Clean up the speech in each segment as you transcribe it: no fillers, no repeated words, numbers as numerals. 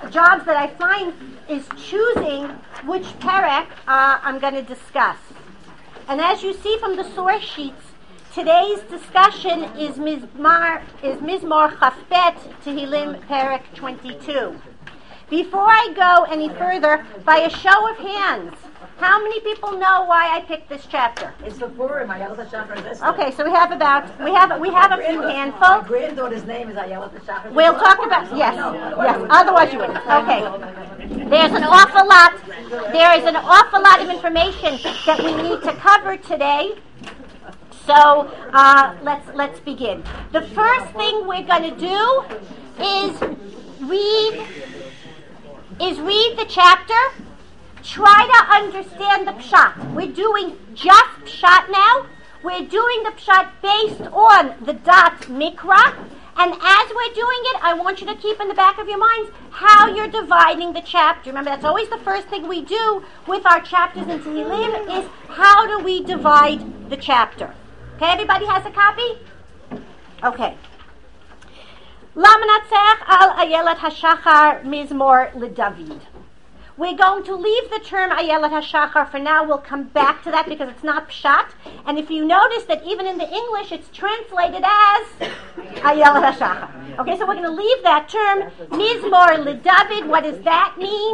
jobs that I find is choosing which perek I'm going to discuss. And as you see from the source sheets, today's discussion is Mizmor Chafbet Tehillim Perek 22. Before I go any further, by a show of hands, how many people know why I picked this chapter? It's the Purim, Ayalot HaShachar. Okay, so we have a few handfuls. My granddaughter's name is Ayalot HaShachar. We'll talk about yes. Otherwise you wouldn't. Okay. There is an awful lot of information that we need to cover today. So let's begin. The first thing we're going to do is read the chapter. Try to understand the pshat. We're doing just pshat now. We're doing the pshat based on the dot mikra. And as we're doing it, I want you to keep in the back of your minds how you're dividing the chapter. Remember, that's always the first thing we do with our chapters in Tehillim is how do we divide the chapter. Okay, everybody has a copy? Okay. Lamenatzech al Ayalot HaShachar Mizmor LeDavid. We're going to leave the term Ayalot HaShachar for now. We'll come back to that because it's not pshat. And if you notice that even in the English, it's translated as Ayalot HaShachar. Okay, so we're going to leave that term. Mizmor LeDavid, what does that mean?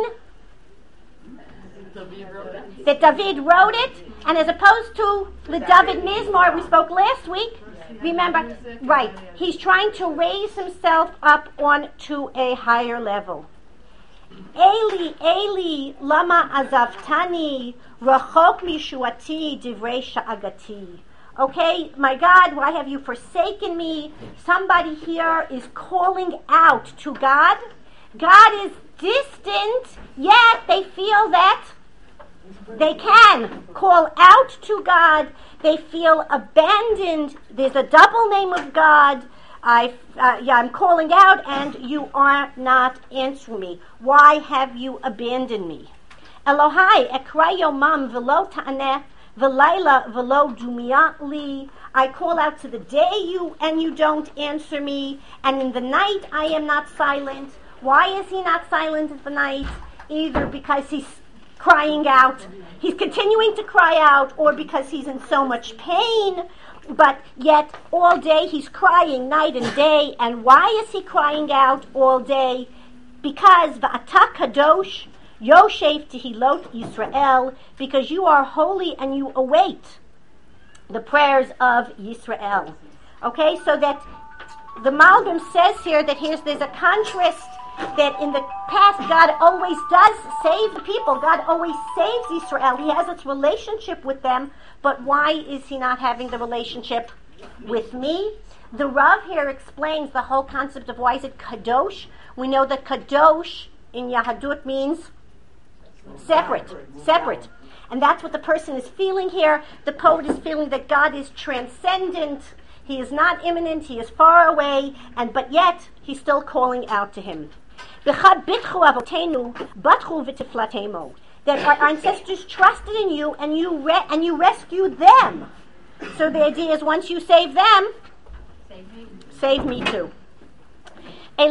That David wrote it. And as opposed to LeDavid Mizmor, we spoke last week. Remember, right, he's trying to raise himself up onto a higher level. Eli, Eli, lama azavtani, rachok mishuati, divrei sha'agati. Okay, my God, why have you forsaken me? Somebody here is calling out to God. God is distant, yet they feel that they can call out to God. They feel abandoned. There's a double name of God. I'm calling out and you are not answering me. Why have you abandoned me? Elohai, ekra yomam velo ta'aneh, v'layla velo dumia li. I call out to the day and you don't answer me. And in the night I am not silent. Why is he not silent in the night? Either because he's crying out, he's continuing to cry out, or because he's in so much pain, but yet all day he's crying night and day. And why is he crying out all day? Because v'ata kadosh yoshev tehilot Yisrael, because you are holy and you await the prayers of Yisrael. Okay, so that the Malbim says here that there's a contrast that in the past God always does save the people. God always saves Israel. He has its relationship with them, but why is he not having the relationship with me? The Rav here explains the whole concept of why is it kadosh. We know that kadosh in Yahadut means separate. And that's what the person is feeling here. The poet is feeling that God is transcendent. He is not imminent. He is far away, but yet he's still calling out to him. That our ancestors trusted in you and you rescued them. So the idea is once you save them, save me too. They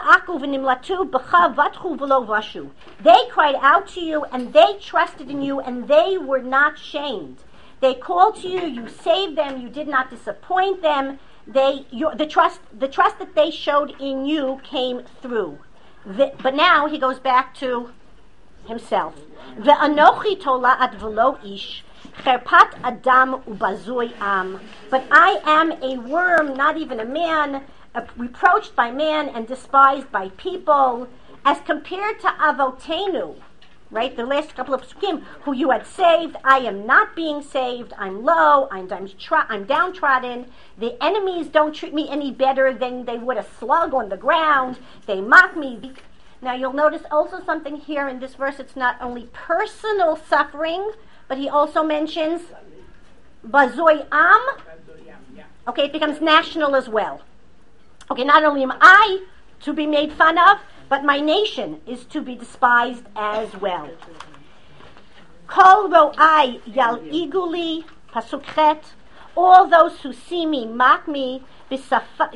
cried out to you and they trusted in you and they were not shamed. They called to you, you saved them, you did not disappoint them. The trust that they showed in you came through. But now he goes back to himself. Ve'anochi tola'at v'lo ish, cherpat adam ubazui am. But I am a worm, not even a man, reproached by man and despised by people, as compared to avotenu, right? The last couple of psukim, who you had saved. I am not being saved. I'm low. I'm downtrodden. The enemies don't treat me any better than they would a slug on the ground. They mock me. Now you'll notice also something here in this verse. It's not only personal suffering, but he also mentions bazoi am. Okay, it becomes national as well. Okay, not only am I to be made fun of, but my nation is to be despised as well. Kol ro'ai yal iguli, pasuk chet, All those who see me mock me. They see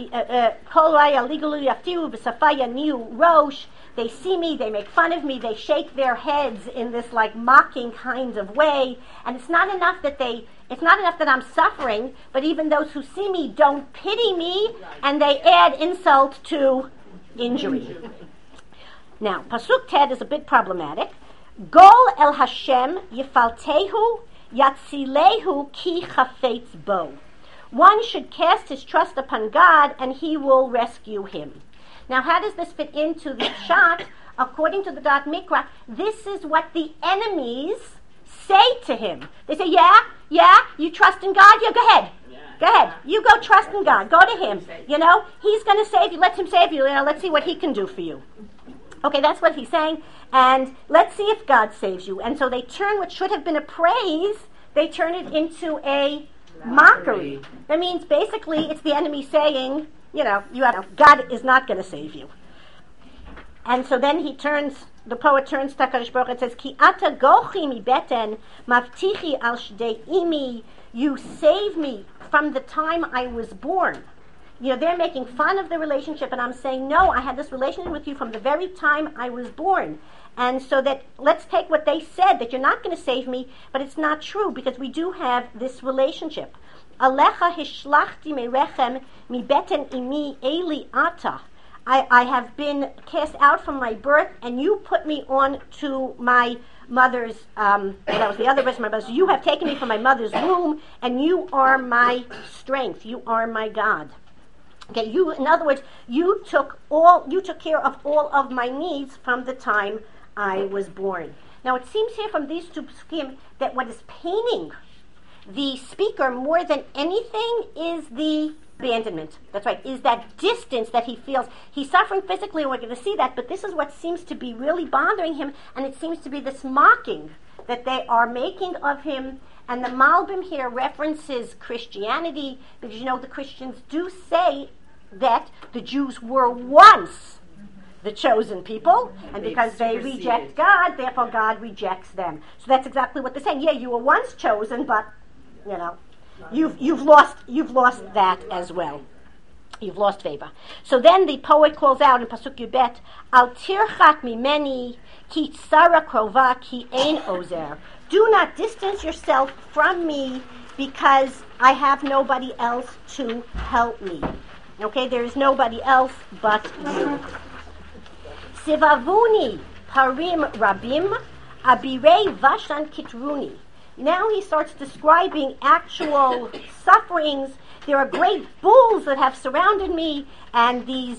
me, they make fun of me, they shake their heads in this like mocking kind of way. And it's not enough that I'm suffering, but even those who see me don't pity me, and they add insult to injury. Now, Pasuk Ted is a bit problematic. Gol el Hashem yifaltehu yatzilehu ki chafetz bo. One should cast his trust upon God, and he will rescue him. Now, how does this fit into the shot? According to the Dot Mikra, this is what the enemies say to him. They say, yeah, you trust in God? Yeah, go ahead. Go ahead. You go trust in God. Go to him. He's going to save you. Let him save you. Let's see what he can do for you. Okay, that's what he's saying. And let's see if God saves you. And so they turn what should have been a praise, they turn it into a mockery. That means basically it's the enemy saying, God is not going to save you. And so then the poet turns to HaKadosh Baruch Hu and says, Ki ata gochi mi beten mavtichi al shdei imi. You save me from the time I was born. They're making fun of the relationship, and I'm saying, no, I had this relationship with you from the very time I was born. And so that, let's take what they said, that you're not going to save me, but it's not true, because we do have this relationship. Alecha hishlachti merechem mi beten imi eli ata. I have been cast out from my birth, and you put me on to my mother's, that was the other rest of my mother's. You have taken me from my mother's womb, and you are my strength. You are my God. Okay, in other words, you took care of all of my needs from the time I was born. Now, it seems here from these two psukim that what is paining the speaker more than anything is the abandonment. That's right, is that distance that he feels. He's suffering physically, and we're going to see that, but this is what seems to be really bothering him, and it seems to be this mocking that they are making of him. And the Malbim here references Christianity, because the Christians do say that the Jews were once the chosen people, and because they reject God, therefore God rejects them. So that's exactly what they're saying. Yeah, you were once chosen, but you've lost that as well. You've lost favor. So then the poet calls out in Pasuk Yubet, Al tirchat mimeni ki tsara krova ki ein ozer. Do not distance yourself from me, because I have nobody else to help me. Okay, there is nobody else but you. Sivavuni parim rabim abirei vashan kitruni. Now he starts describing actual sufferings. There are great bulls that have surrounded me, and these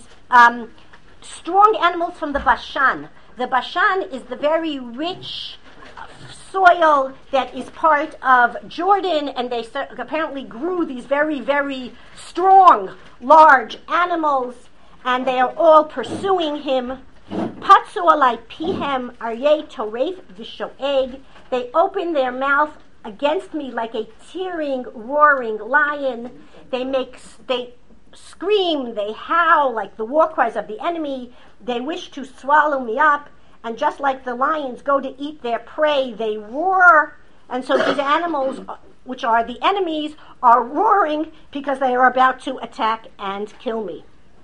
strong animals from the Bashan. The Bashan is the very rich soil that is part of Jordan, and they apparently grew these very, very strong, large animals, and they are all pursuing him. Patsu alai pihem aryeh toref v'shoeg. They open their mouth against me like a tearing, roaring lion. They scream, they howl like the war cries of the enemy. They wish to swallow me up. And just like the lions go to eat their prey, they roar. And so these animals, which are the enemies, are roaring because they are about to attack and kill me.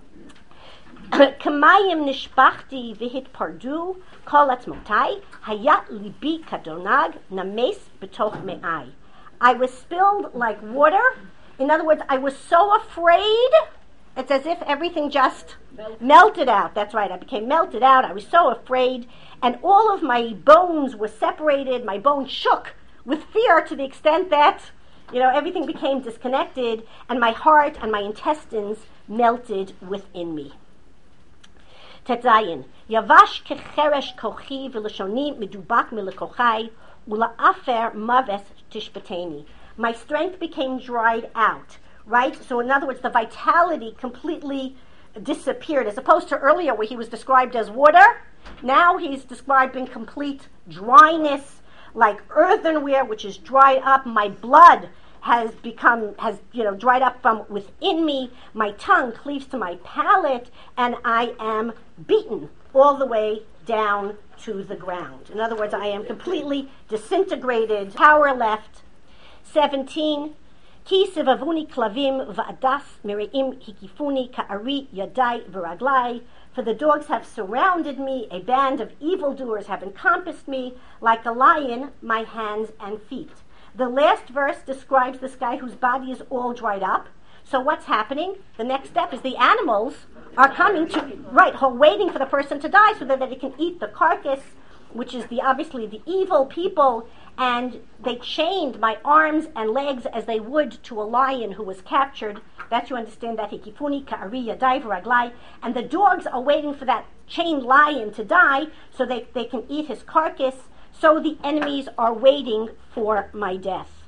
Kamayim nishbachti v'hit pardu kol atzmotai hayat libi kadonag names betoch me'ai. I was spilled like water. In other words, I was so afraid. It's as if everything just melted out. That's right, I became melted out. I was so afraid, and all of my bones were separated. My bones shook with fear to the extent that, everything became disconnected, and my heart and my intestines melted within me. Tetzayin, Yavash kecheresh kochi v'lashoni medubak milekochai ula'afer maves tishpateni. My strength became dried out. Right? So in other words, the vitality completely disappeared. As opposed to earlier where he was described as water, now he's described in complete dryness, like earthenware which is dried up. My blood has dried up from within me. My tongue cleaves to my palate, and I am beaten all the way down to the ground. In other words, I am completely disintegrated, power left. 17, Ki sivavuni klavim va'adas mireim hikifuni ka'ari yadai v'raglai. For the dogs have surrounded me, a band of evildoers have encompassed me, like a lion, my hands and feet. The last verse describes this guy whose body is all dried up. So what's happening? The next step is the animals are coming to, waiting for the person to die so that they can eat the carcass, which is obviously the evil people, and they chained my arms and legs as they would to a lion who was captured. That you understand that hikifuni ka'ari yadai v'raglai, and the dogs are waiting for that chained lion to die so they can eat his carcass. So the enemies are waiting for my death.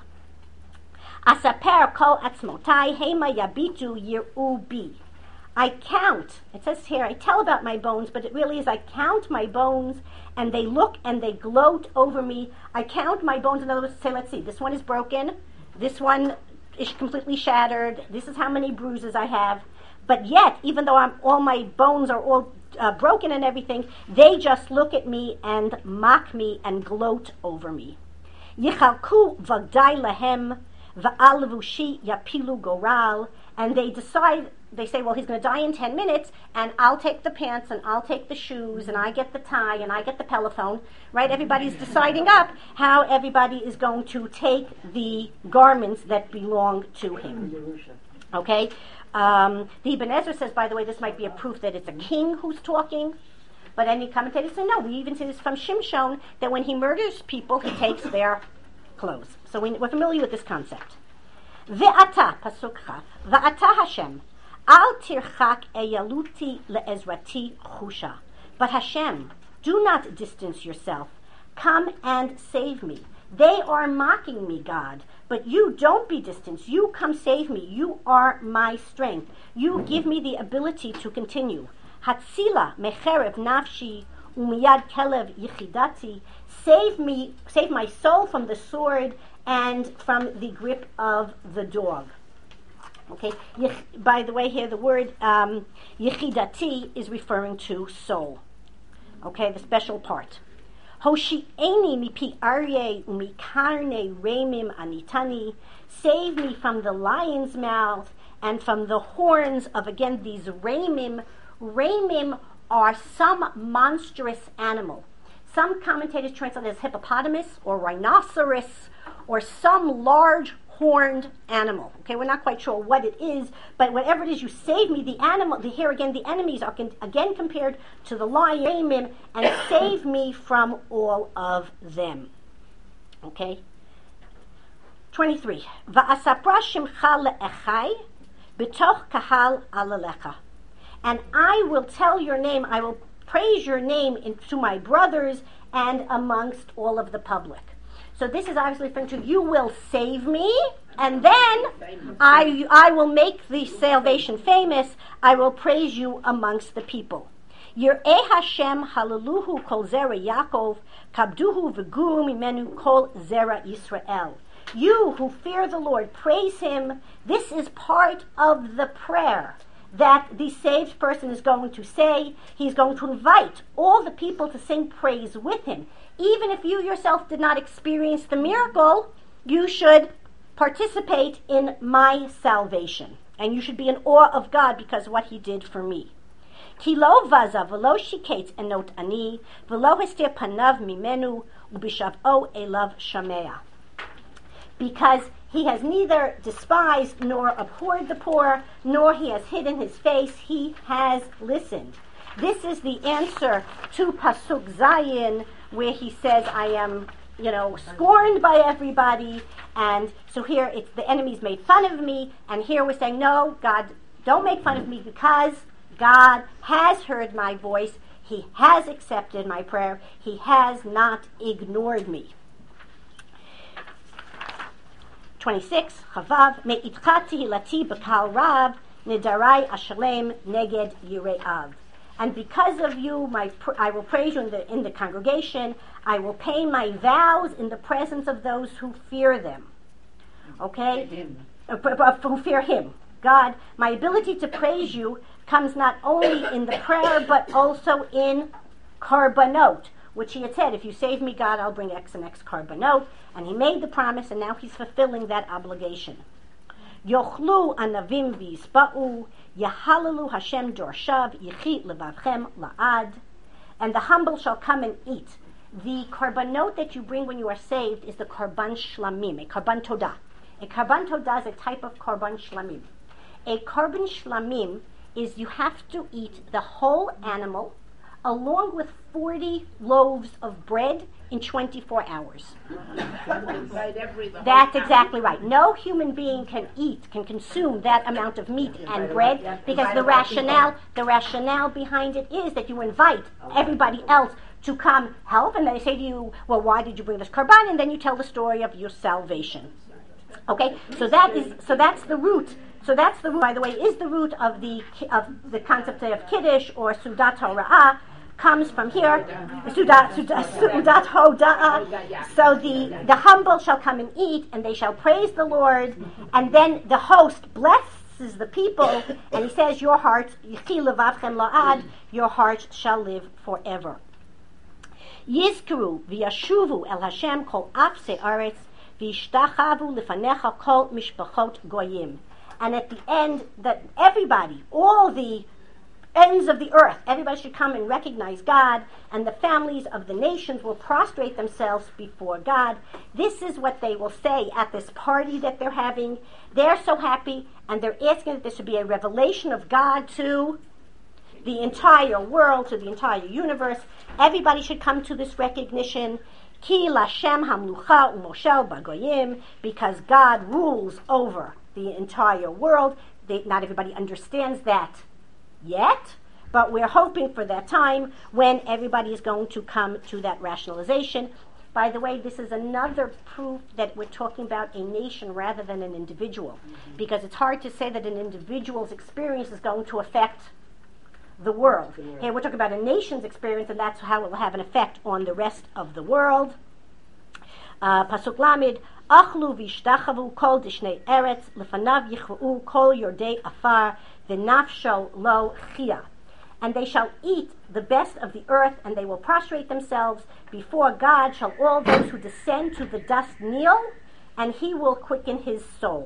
Asaper kol atzmotai hema yabitu yir'u bi. I count, it says here, I tell about my bones, but it really is I count my bones, and they look and they gloat over me. I count my bones, in other words, say, let's see, this one is broken, this one is completely shattered, this is how many bruises I have. But yet, even though all my bones are all broken and everything, they just look at me and mock me and gloat over me. Yichalku v'gdai lahem v'al levushi yapilu goral. And they decide, they say, well, he's going to die in 10 minutes, and I'll take the pants, and I'll take the shoes, and I get the tie, and I get the pelephone, right? Everybody's deciding up how everybody is going to take the garments that belong to him. Okay? The Ibn Ezra says, by the way, this might be a proof that it's a king who's talking, but any commentators say, no, we even see this from Shimshon, that when he murders people, he takes their clothes. So we're familiar with this concept. Ve'ata, pasuk chaf, ve'ata Hashem, al tirchak eyaluti le'ezrati chusha. But Hashem, do not distance yourself. Come and save me. They are mocking me, God, but you don't be distanced. You come save me. You are my strength. You give me the ability to continue. Hatzila mecherev nafshi umiyad kelev yichidati. Save me, save my soul from the sword and from the grip of the dog. Okay. By the way, here the word yichidati is referring to soul. Okay, the special part. Hoshi'eni mipi aryeh umikarne remim anitani. Save me from the lion's mouth and from the horns of, again, these remim. Remim are some monstrous animal. Some commentators translate it as hippopotamus or rhinoceros or some large horned animal. Okay, we're not quite sure what it is, but whatever it is, you save me. The animal, here again, the enemies are again compared to the lion, and save me from all of them. Okay. 23. Va'asapra shimcha le'echai b'toch kahal alalecha. And I will tell your name, I will praise your name to my brothers and amongst all of the public. So this is obviously referring to, you will save me, and then I will make the salvation famous. I will praise you amongst the people. Yir'eh Hashem halaluhu kol zera Yaakov, kabduhu v'guru mimenu kol zera Yisrael. You who fear the Lord, praise him. This is part of the prayer that the saved person is going to say. He's going to invite all the people to sing praise with him. Even if you yourself did not experience the miracle, you should participate in my salvation. And you should be in awe of God because of what he did for me. Ki lo vaza v'lo shiket enot ani v'lo hestir panav mimenu ubishav'o elav shamea. Because he has neither despised nor abhorred the poor, nor he has hidden his face. He has listened. This is the answer to Pasuk Zayin, where he says, I am, scorned by everybody. And so here it's the enemies made fun of me. And here we're saying, no, God, don't make fun of me, because God has heard my voice. He has accepted my prayer. He has not ignored me. 26, Chavav, Me'itcha tehilati b'kal rav, nidarai ashalem neged yire'av. And because of you, I will praise you in the congregation. I will pay my vows in the presence of those who fear them. Okay? Who fear him. God, my ability to praise you comes not only in the prayer, but also in karbanot, which he had said, if you save me, God, I'll bring X and X karbanot. And he made the promise, and now he's fulfilling that obligation. Yochlu anavim v'yisba'u, Yahalalu Hashem dorshav, Yichi levavchem la'ad. And the humble shall come and eat. The korbanot that you bring when you are saved is the korban shlamim, a korban todah. A korban todah is a type of korban shlamim. A korban shlamim is you have to eat the whole animal along with 40 loaves of bread in 24 hours. That's exactly right. No human being can consume that amount of meat and bread, because the rationale behind it is that you invite everybody else to come help, and they say to you, well, why did you bring this korban? And then you tell the story of your salvation. Okay, so that's the root. So that's the root, by the way, is the root of the concept of Kiddush or Sudat HaRa'ah, comes from here. Sudat Hoda'ah. So the humble shall come and eat, and they shall praise the Lord. And then the host blesses the people, and he says, your hearts, Yichi levavchem la'ad, your hearts shall live forever. Yizkuru v'yashuvu el Hashem kol afse aretz v'yishtachavu lefanecha kol mishpachot goyim. And at the end, that everybody, all the ends of the earth, everybody should come and recognize God, and the families of the nations will prostrate themselves before God. This is what they will say at this party that they're having. They're so happy, and they're asking that there should be a revelation of God to the entire world, to the entire universe. Everybody should come to this recognition. Ki lashem hamlucha umoshel bagoyim, because God rules over the entire world. Not everybody understands that yet, but we're hoping for that time when everybody is going to come to that rationalization. By the way, this is another proof that we're talking about a nation rather than an individual, because it's hard to say that an individual's experience is going to affect the world. Here we're talking about a nation's experience, and that's how it will have an effect on the rest of the world. Pasuk Lamed, Achlu v'ishtachavu kol dishnei eretz lefanav yichva'u kol yordei afar v'nafsho lo chia. And they shall eat the best of the earth, and they will prostrate themselves before God. Shall all those who descend to the dust kneel, and he will quicken his soul.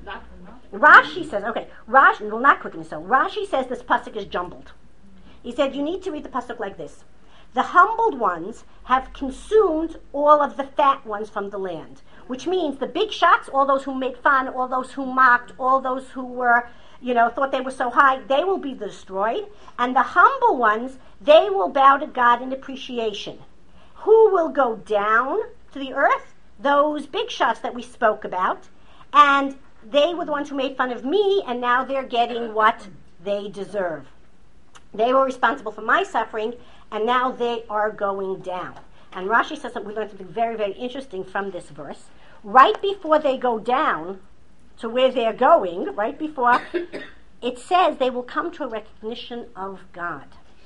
Rashi says, Rashi will not quicken his soul. Rashi says this pasuk is jumbled. He said you need to read the pasuk like this: the humbled ones have consumed all of the fat ones from the land, which means the big shots, all those who made fun, all those who mocked, all those who were, thought they were so high, they will be destroyed. And the humble ones, they will bow to God in appreciation. Who will go down to the earth? Those big shots that we spoke about. And they were the ones who made fun of me, and now they're getting what they deserve. They were responsible for my suffering, and now they are going down. And Rashi says we learned something very, very interesting from this verse. Right before they go down to where they're going, right before, it says they will come to a recognition of God.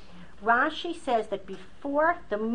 Rashi says that before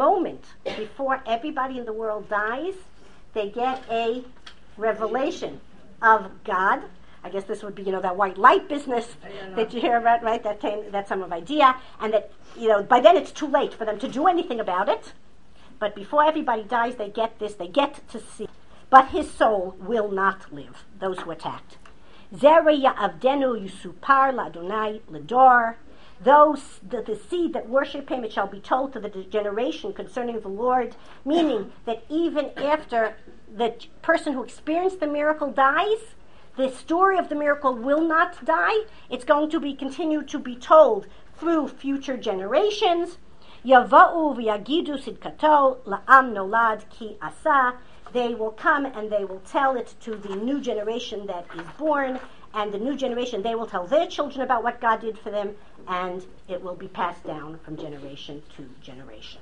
everybody in the world dies, they get a revelation of God. I guess this would be, that white light business that you hear about, right? That's some of idea. And that, by then it's too late for them to do anything about it. But before everybody dies, they get this, they get to see. But his soul will not live, those who attacked. Zera ya'avdenu yusupar la'adonai l'dor. Those, the seed that worship him, it shall be told to the generation concerning the Lord. Meaning that even after the person who experienced the miracle dies, the story of the miracle will not die. It's going to be continued to be told through future generations. Yava'u v'yagidu sidkato la'am nolad ki asa. They will come and they will tell it to the new generation that is born, and the new generation, they will tell their children about what God did for them, and it will be passed down from generation to generation.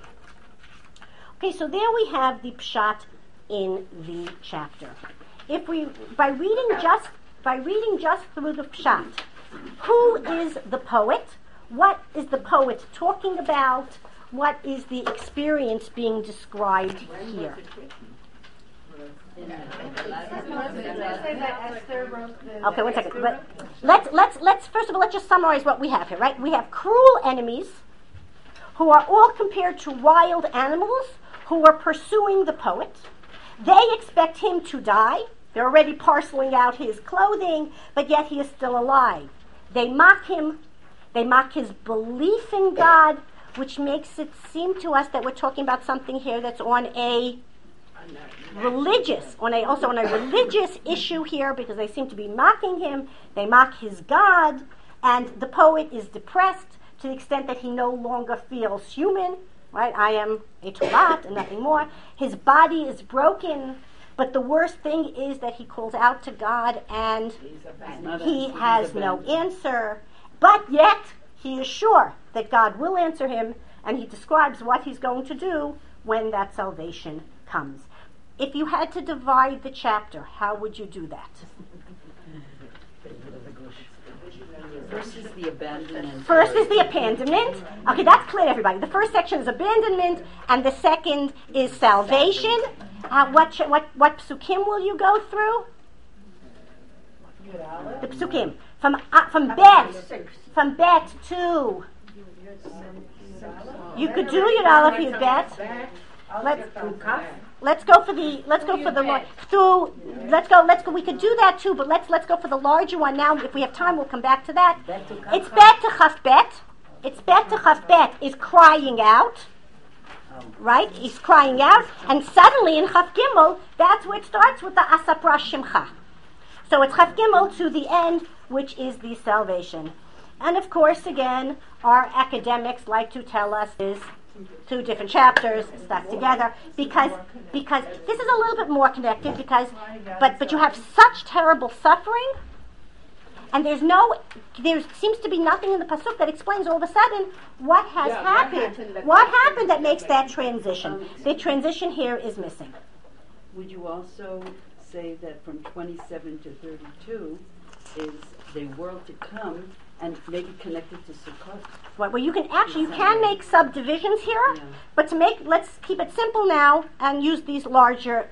Okay, so there we have the pshat in the chapter. If we, by reading just through the pshat, who is the poet? What is the poet talking about? What is the experience being described here? Okay, 1 second. Let's first of all, let's just summarize what we have here, right? We have cruel enemies who are all compared to wild animals who are pursuing the poet. They expect him to die, They're already parceling out his clothing, but yet he is still alive. They mock him. They mock his belief in God, which makes it seem to us that we're talking about something here that's on a religious issue here, because they seem to be mocking him. They mock his God, and the poet is depressed to the extent that he no longer feels human. Right? I am a Tulat and nothing more. His body is broken, but the worst thing is that he calls out to God and he has no answer. But yet, he is sure that God will answer him, and he describes what he's going to do when that salvation comes. If you had to divide the chapter, how would you do that? First is the abandonment. First is the abandonment. Okay, that's clear, everybody. The first section is abandonment, and the second is salvation. What psukim will you go through? The psukim from bet to. You could do Yud Aleph Yud Bet. Let's go for the Lord. Let's go. We could do that too, but let's go for the larger one now. If we have time, we'll come back to that. It's bet to Chaf Bet. It's bet to Chaf Bet is crying out. Right? He's crying out, and suddenly in Chaf Gimel, that's where it starts with the Asapra Shimcha. So it's Chaf Gimel to the end, which is the salvation. And of course, again, our academics like to tell us is two different chapters stuck together because this is a little bit more connected but you have such terrible suffering, and there seems to be nothing in the pasuk that explains all of a sudden what has happened that makes that transition. The transition here is missing. Would you also say that from 27 to 32 is the world to come, and maybe connected to Sukkot? Well, you can make subdivisions here, but let's keep it simple now and use these larger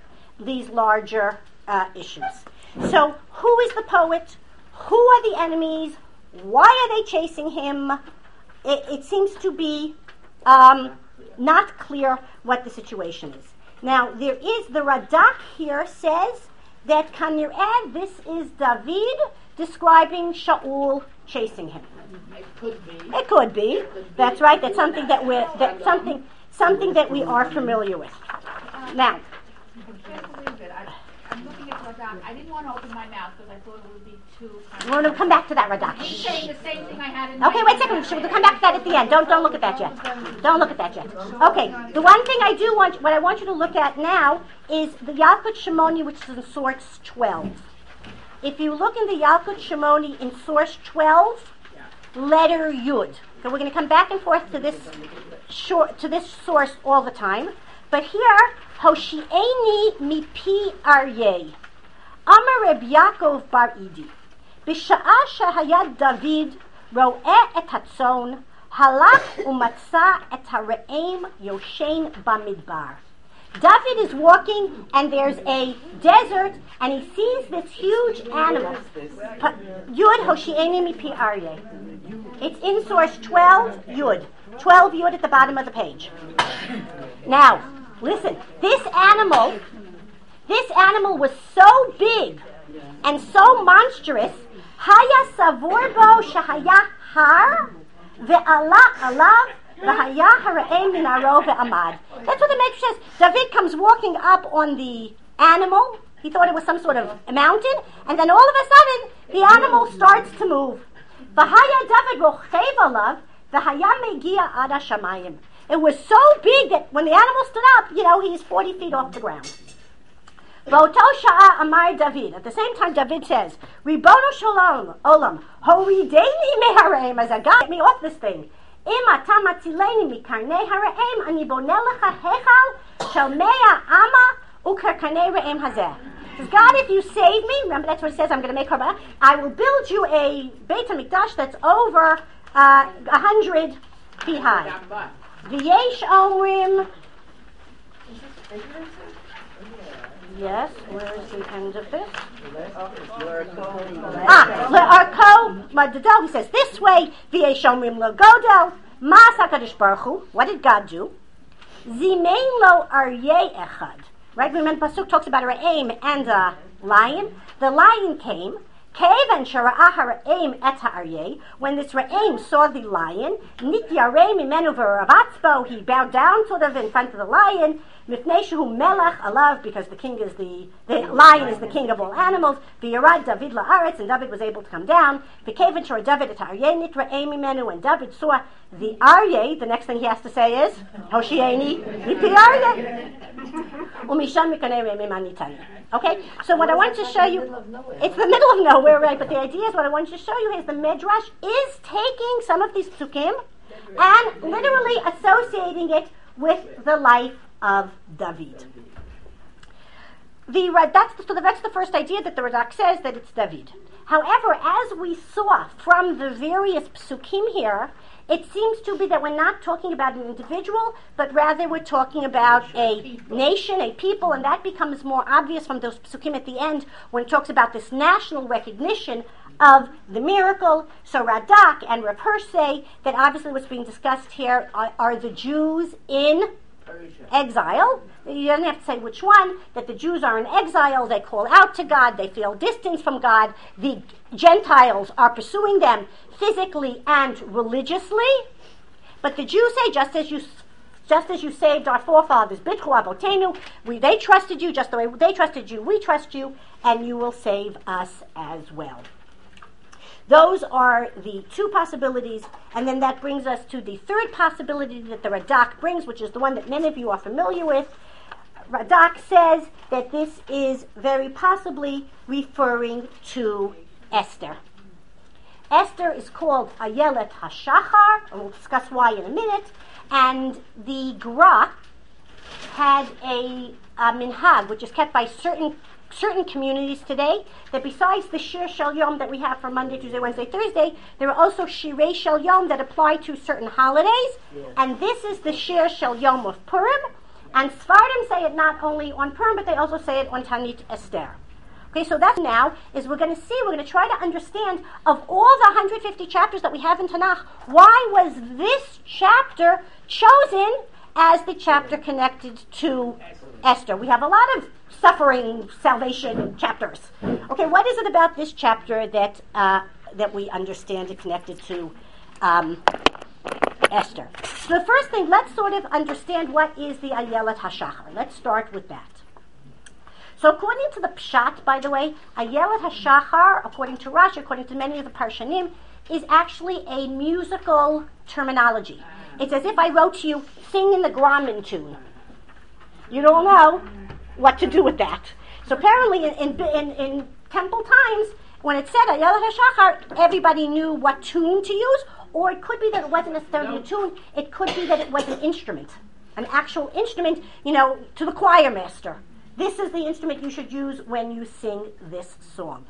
issues. So, who is the poet? Who are the enemies? Why are they chasing him? It seems to be not clear what the situation is. Now, the Radak here says that Kanir'eh, this is David describing Shaul chasing him. It could be. That's right. That's something something that we are familiar with. Now, I can't believe it. I'm looking at Radak. I didn't want to open my mouth because I thought it would be too. We're going to come back to that, Radak. He's saying the same thing I had in. Okay, wait a second. We'll come back to that at the end. Don't look at that yet. Don't look at that yet. Okay. The one thing what I want you to look at now is the Yalkut Shimoni, which is in source 12. If you look in the Yalkut Shimoni in source 12, letter Yud. So we're going to come back and forth to this source all the time. But here, Hoshi'eni mipi aryeh. Amar Reb Yaakov bar Idi. B'sha'a shehayad David ro'eh et hatzon, halach umatza et hare'em yoshen bamidbar. David is walking, and there's a desert, and he sees this huge animal. Yud Hoshi'eni mipi aryeh. It's in source 12 Yud. 12 Yud at the bottom of the page. Now, listen. This animal was so big and so monstrous. Haya savurbo shahaya har ve'ala alav. That's what the Medrash says. David comes walking up on the animal. He thought it was some sort of a mountain, and then all of a sudden, the animal starts to move. It was so big that when the animal stood up, he's 40 feet off the ground. At the same time, David says, Ribono Shalom, Olam, Horideni mehareim, as God, get me off this thing. God, if you save me, remember that's what it says, I'm going to make her, I will build you a Beit HaMikdash that's over 100 feet high. V'yesh omrim. Yes, where is the end of this? Le'arko, he says, this way, v'yesh omrim le'godel, ma'as HaKadosh Baruch Hu. What did God do? Zimein lo aryeh echad. Right, remember Pasuk talks about a re'em and a lion. The lion came. Kevan shara'ah ha'ra'im et ha'aryeh. When this ra'im saw the lion, nityarei mimenu v'ravatzbo, he bowed down sort of in front of the lion. Mifnei shehu melech alav, because the king is the lion is the king of all animals. V'yarad David la'aretz, and David was able to come down. V'kevan shara David et ha'aryeh nitra'ei mimenu. When David saw the aryeh, the next thing he has to say is Hoshieni mipi aryeh. Umisham mikanei re'imim anitayim. Okay, so what I want to show you, it's the middle of nowhere, right? But the idea is what I want to show you is the Midrash is taking some of these psukim and literally associating it with the life of David. That's the first idea that the Radak says, that it's David. However, as we saw from the various psukim here, it seems to be that we're not talking about an individual, but rather we're talking about a nation, a people, and that becomes more obvious from those psukim at the end when it talks about this national recognition of the miracle. So Radak and Rav Hirsch say that obviously what's being discussed here are the Jews in exile. You don't have to say which one, that the Jews are in exile, they call out to God, they feel distance from God, the Gentiles are pursuing them physically and religiously, but the Jews say, just as you saved our forefathers, Bitchu Avotenu, they trusted you just the way they trusted you, we trust you, and you will save us as well. Those are the two possibilities, and then that brings us to the third possibility that the Radak brings, which is the one that many of you are familiar with. Radak says that this is very possibly referring to Esther. Esther is called Ayelet HaShachar, and we'll discuss why in a minute, and the Gra had a minhag, which is kept by certain communities today, that besides the Shir Shel Yom that we have for Monday, Tuesday, Wednesday, Thursday, there are also Shirei Shel Yom that apply to certain holidays, and this is the Shir Shel Yom of Purim, and Sfardim say it not only on Purim, but they also say it on Tanit Esther. Okay, so that now is we're going to try to understand, of all the 150 chapters that we have in Tanakh, why was this chapter chosen as the chapter connected to Esther? We have a lot of suffering, salvation chapters. Okay, what is it about this chapter that we understand it connected to Esther? So the first thing, let's sort of understand what is the Ayelet HaShachar. Let's start with that. So according to the Pshat, by the way, Ayelet HaShachar, according to Rashi, according to many of the Parshanim, is actually a musical terminology. It's as if I wrote to you, sing in the Grauman tune. You don't know what to do with that. So apparently in temple times, when it said Ayelet HaShachar, everybody knew what tune to use, or it could be that it wasn't necessarily a tune, it could be that it was an instrument, an actual instrument, to the choir master. This is the instrument you should use when you sing this song.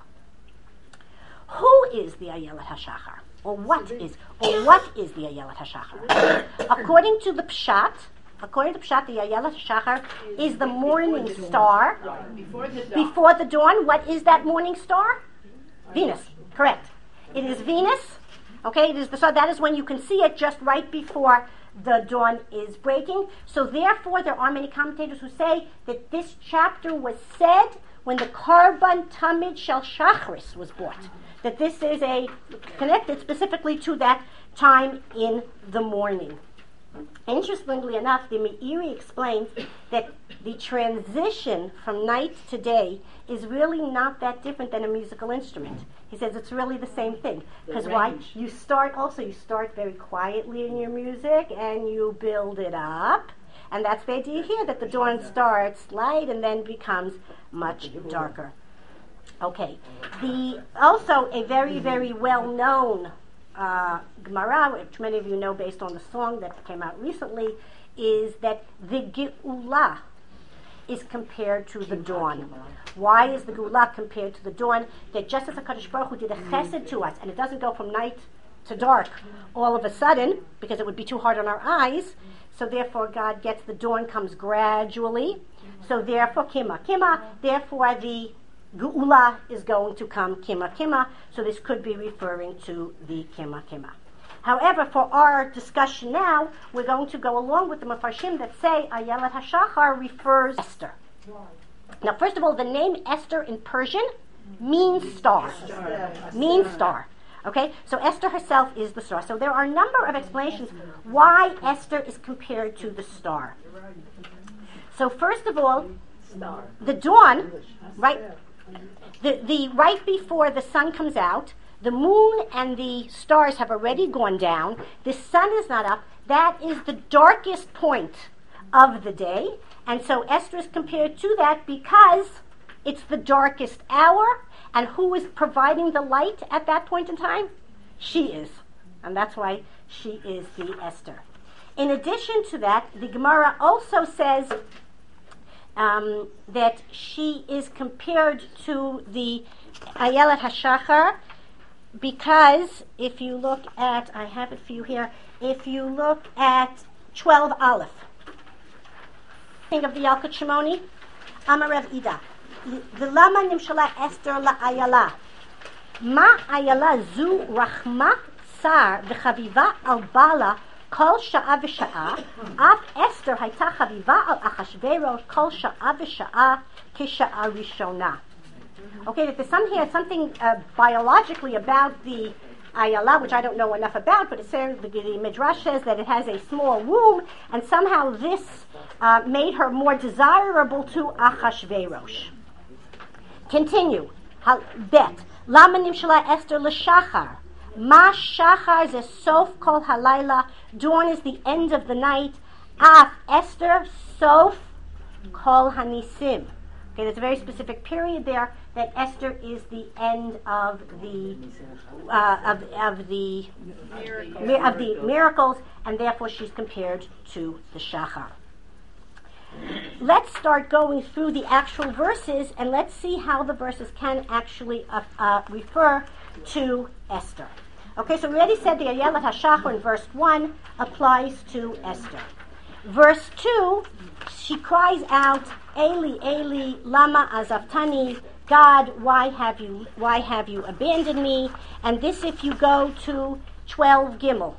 Who is the Ayelet HaShachar? Or what is the Ayelet HaShachar? According to the Pshat, the Ayelet HaShachar is the morning star. Before the dawn. What is that morning star? Venus. Correct. It is Venus. Okay, it is the star. That is when you can see it just right before the dawn is breaking. So therefore, there are many commentators who say that this chapter was said when the Karban Tamid Shel Shachris was brought. That this is connected specifically to that time in the morning. Interestingly enough, the Meiri explains that the transition from night to day is really not that different than a musical instrument. He says it's really the same thing. Because why? You start very quietly in your music and you build it up. And that's the idea here, that the dawn starts light and then becomes much darker. Okay. Also a very, very well-known Gemara, which many of you know based on the song that came out recently, is that the Geula is compared to the dawn. Why is the Geula compared to the dawn? That just as HaKadosh Baruch Hu did a chesed to us, and it doesn't go from night to dark all of a sudden, because it would be too hard on our eyes, so therefore God gets the dawn comes gradually, so therefore Kima, therefore the Geula is going to come Kima, so this could be referring to the Kima. However, for our discussion now, we're going to go along with the Mefarshim that say Ayelet HaShachar refers to Esther. Now, first of all, the name Esther in Persian means star. Means star. Okay, so Esther herself is the star. So there are a number of explanations why Esther is compared to the star. So first of all, the dawn, right? The right before the sun comes out, the moon and the stars have already gone down. The sun is not up. That is the darkest point of the day, and so Esther is compared to that because it's the darkest hour. And who is providing the light at that point in time? She is. And that's why she is the Esther. In addition to that, the Gemara also says that she is compared to the Ayelet HaShachar because if you look at, I have it for you here, if you look at 12 Aleph, think of the Yalkut Shimoni, Amar Rav Ida. ולמה נמשלה אסתר לאיילה? מה איילה זו רחמה צר וחביבה על בעלה כל שעה ושעה, אף אסתר הייתה חביבה על אחשוורוש כל שעה ושעה כשעה ראשונה. Okay, that there's something biologically about the Ayala, which I don't know enough about, but the Midrash says that it has a small womb, and somehow this made her more desirable to Achashverosh. Continue. Bet. Lama nimshala Esther l'shachar. Ma shachar ze sof kol halayla. Dawn is the end of the night. Af Esther sof kol hanisim. Okay, there's a very specific period there that Esther is the end of the miracles, and therefore she's compared to the shachar. Let's start going through the actual verses, and let's see how the verses can actually refer to Esther. Okay, so we already said the Ayelet HaShachar in verse 1 applies to Esther. Verse 2, she cries out, Eli, Eli, lama azavtani, God, why have you abandoned me? And this if you go to 12 Gimel.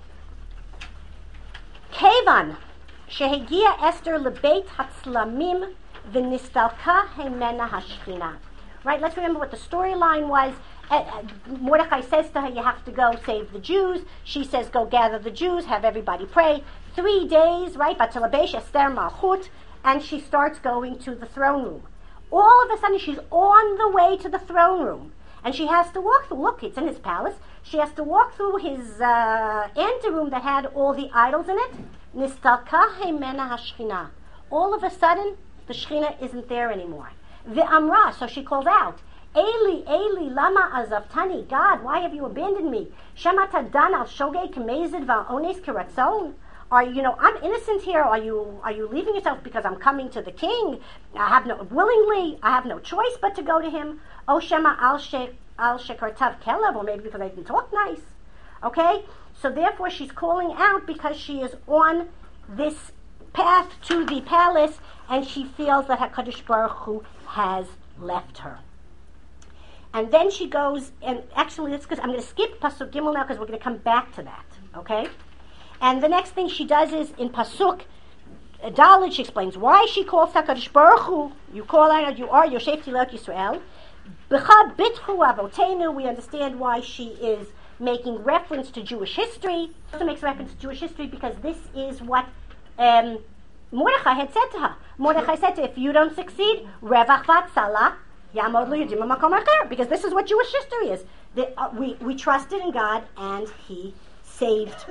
Kevan, shehegia Esther lebeit hatzlamim v'nistalka hemena hashchina. Right, let's remember what the storyline was. Mordechai says to her, you have to go save the Jews. She says, go gather the Jews, have everybody pray. 3 days, right, Batalabesh Esther Malchut, and she starts going to the throne room. All of a sudden, she's on the way to the throne room, and she has to walk through, look, it's in his palace, she has to walk through his anteroom that had all the idols in it. Nistalka hemena hashchina. All of a sudden, the Shechina isn't there anymore. Ve'amra, so she called out, Eli, Eli, lama azavtani, God, why have you abandoned me? Shemata dan al shogei k'mezid va'ones kiratzon. I'm innocent here. Are you leaving yourself because I'm coming to the king? I have no choice but to go to him. O shema al shekartav kelev, or maybe because I didn't talk nice. Okay, so therefore she's calling out because she is on this path to the palace, and she feels that Hakadosh Baruch Hu has left her. And then she goes, and actually, I'm going to skip Pasuk Gimel now because we're going to come back to that. Okay. And the next thing she does is, in Pasuk Dalet, she explains why she calls HaKadosh Baruch Hu. You call out, you are Yosef Tilot Yisrael. B'cha bitchu avotenu, we understand why she is making reference to Jewish history. She also makes reference to Jewish history because this is what Mordechai had said to her. Mordechai said to her, if you don't succeed, Revach v'Atzala Yamod lo Yudim Makom Acher, because this is what Jewish history is. We trusted in God, and He saved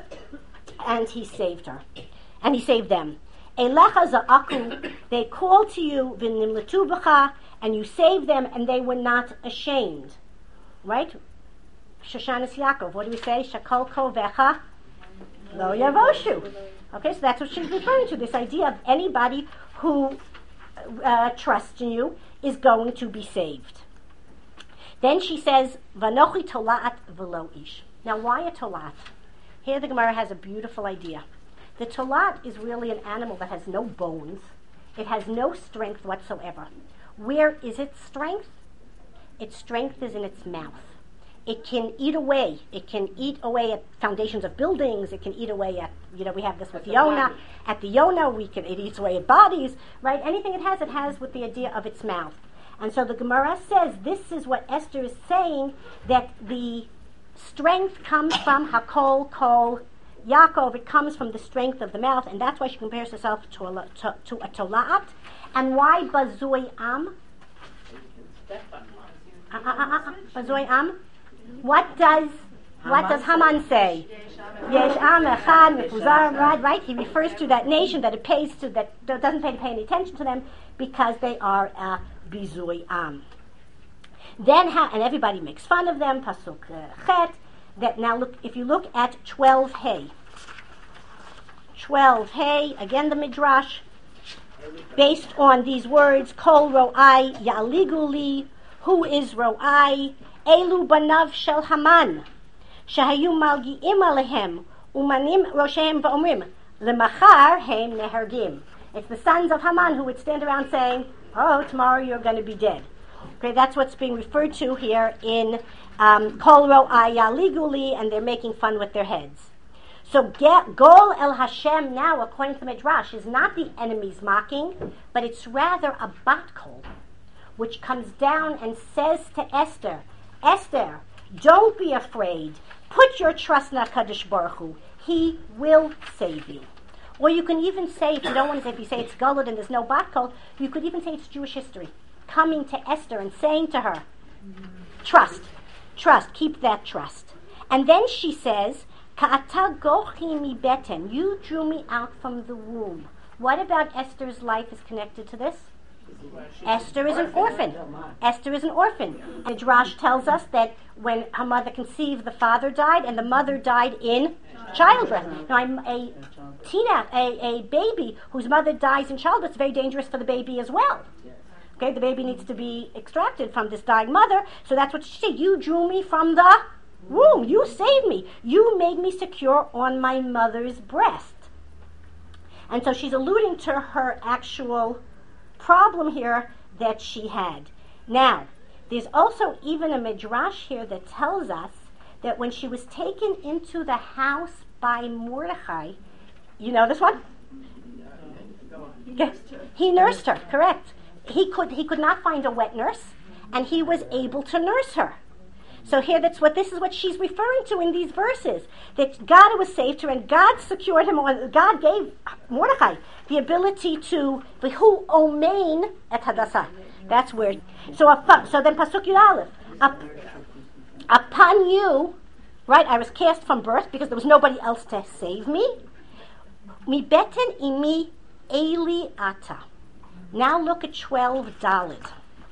her. And He saved them. Elecha za'aku, they called to you, v'nimletu b'cha, and you saved them, and they were not ashamed. Right? Shoshanas Yaakov, what do we say? Shakol kovecha lo yavoshu. Okay, so that's what she's referring to, this idea of anybody who trusts in you is going to be saved. Then she says, vanochi tolat v'lo ish. Now, why a tolat? Here the Gemara has a beautiful idea. The tolat is really an animal that has no bones. It has no strength whatsoever. Where is its strength? Its strength is in its mouth. it can eat away. It can eat away at foundations of buildings. It can eat away at, we have this with Yonah. At the Yonah, it eats away at bodies, right? Anything it has with the idea of its mouth. And so the Gemara says this is what Esther is saying, that the strength comes from Hakol Kol Yaakov. It comes from the strength of the mouth, and that's why she compares herself to a tola'at. And why Bazui Am? Bazui Am? What does Haman say? Yesh Am Echad Mefuzar, right? He refers to that nation that doesn't pay any attention to them because they are a Bizui Am. Then and everybody makes fun of them. Pasuk Chet. That now look, if you look at 12 Hey, again the Midrash, based on these words, Kol Ro'ai Ya'liguli, who is Ro'ai? Elu Banav Shel Haman, Shahayu Malgi'im Alehem, Umanim Roshem Va'omrim, Lemachar Heim Nehergim. It's the sons of Haman who would stand around saying, oh, tomorrow you're going to be dead. Okay, that's what's being referred to here in Kol Ro'ai Ya'liguli, and they're making fun with their heads. So Gol El Hashem now, according to Midrash, is not the enemy's mocking, but it's rather a bat kol, which comes down and says to Esther, Esther, don't be afraid. Put your trust in HaKadosh Baruch Hu. He will save you. Or you can even say, if you don't want to say, if you say it's Gulad and there's no bat kol, you could even say it's Jewish history. Coming to Esther and saying to her, trust, keep that trust. And then she says, Ka'ata gochi mi beten, you drew me out from the womb. What about Esther's life is connected to this? Esther is an orphan. Esther is an orphan. And Midrash tells us that when her mother conceived, the father died, and the mother died in childbirth. Now, a baby whose mother dies in childbirth is very dangerous for the baby as well. Okay, the baby needs to be extracted from this dying mother. So that's what she said. You drew me from the womb. You saved me. You made me secure on my mother's breast. And so she's alluding to her actual problem here that she had. Now, there's also even a midrash here that tells us that when she was taken into the house by Mordechai, you know this one? He nursed her, correct. He could not find a wet nurse, and he was able to nurse her. So here, this is what she's referring to in these verses, that God was saved her, and God secured him. God gave Mordechai the ability to v'hu omein et Hadassah. That's weird. So then Pasuk Yud Aleph, upon you, right? I was cast from birth because there was nobody else to save me. Mi beten imi eli ata. Now look at 12 Daled.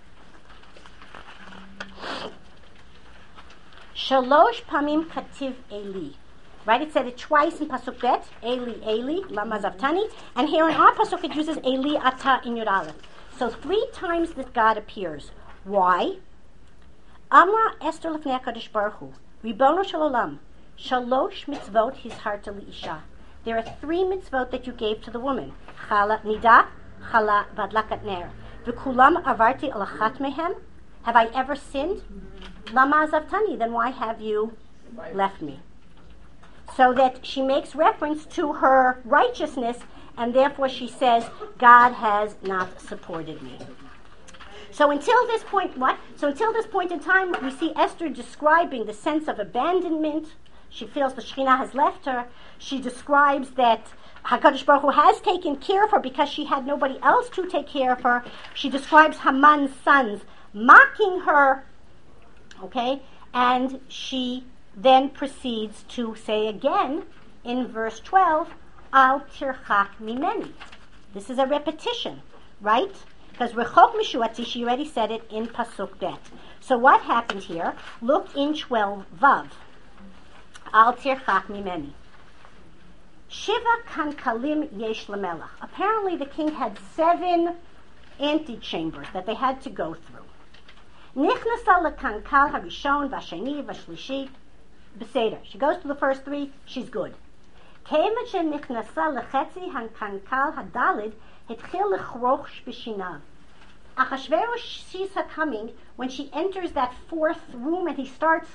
Shalosh pamim kativ Eli. Right, it said it twice in Pasuk Bet, Eli, Eli, Lama Zavtani, and here in our Pasuk it uses Eli Ata in Yud Aleph. So 3 times that God appears. Why? Amra Esther Lefnei HaKadosh Baruch Hu, Ribono Shel Olam, Shalosh mitzvot hizharta li'isha. There are 3 mitzvot that you gave to the woman. Chala Nida, Chala Vadlakat Ner. V'kulam avarti al achat mehem. Have I ever sinned? Lama Zavtani, then why have you left me? So that she makes reference to her righteousness, and therefore she says, God has not supported me. So until this point, until this point in time, we see Esther describing the sense of abandonment. She feels the Shekhinah has left her. She describes that HaKadosh Baruch Hu has taken care of her because she had nobody else to take care of her. She describes Haman's sons mocking her, okay? And she then proceeds to say again in verse 12, Al tirchak mimeni. This is a repetition, right? Because Rechok Mishuati, she already said it in Pasuk Bet. So what happened here? Look in 12 Vav. Al tirchak mimeni. Shiva kankalim yesh lamelach. Apparently the king had 7 antechambers that they had to go through. Nichnasa lekankal harishon vasheni vashlishi beseder. She goes to the first 3, she's good. Keimet shenichnasa lechetzi hankankal hadalid hitchil lechroch b'shinav. Achashverosh sees her coming when she enters that 4th room, and he starts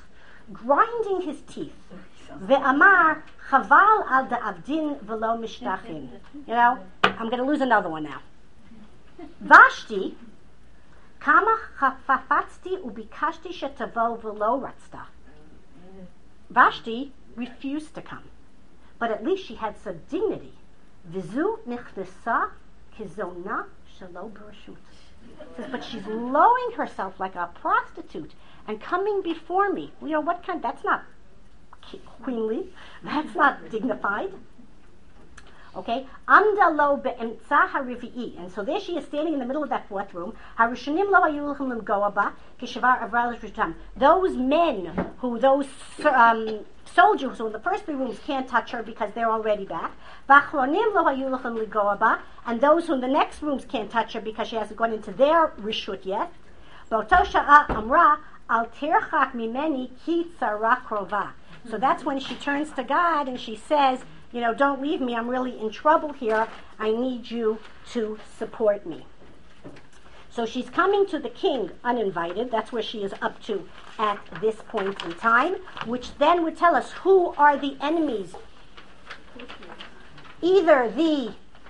grinding his teeth. Ve'amar chaval al da'avdin v'lo mishtachin. I'm going to lose another one now. Vashti, kama chafafatzti ubikashti shetavo v'lo ratzta. Vashti refused to come, but at least she had some dignity. Vizu nichnesa kizona shelo b'rashut. Says, but she's lowering herself like a prostitute and coming before me. What kind? That's not queenly. That's not dignified. Okay, amda lo be'emtza harivi'i, and so there she is standing in the middle of that fourth room. Harushanim lo hayu lechem lemgoa ba kishavar avral shritam. Those men those soldiers who in the first three rooms can't touch her because they're already back. V'achronim lo hayu lechem legoa ba, and those who in the next rooms can't touch her because she hasn't gone into their rishut yet. B'oto sha'a amra al tirchak mimeni ki tzara krova. So that's when she turns to God and she says, don't leave me. I'm really in trouble here. I need you to support me. So she's coming to the king uninvited. That's where she is up to at this point in time, which then would tell us who are the enemies. Either the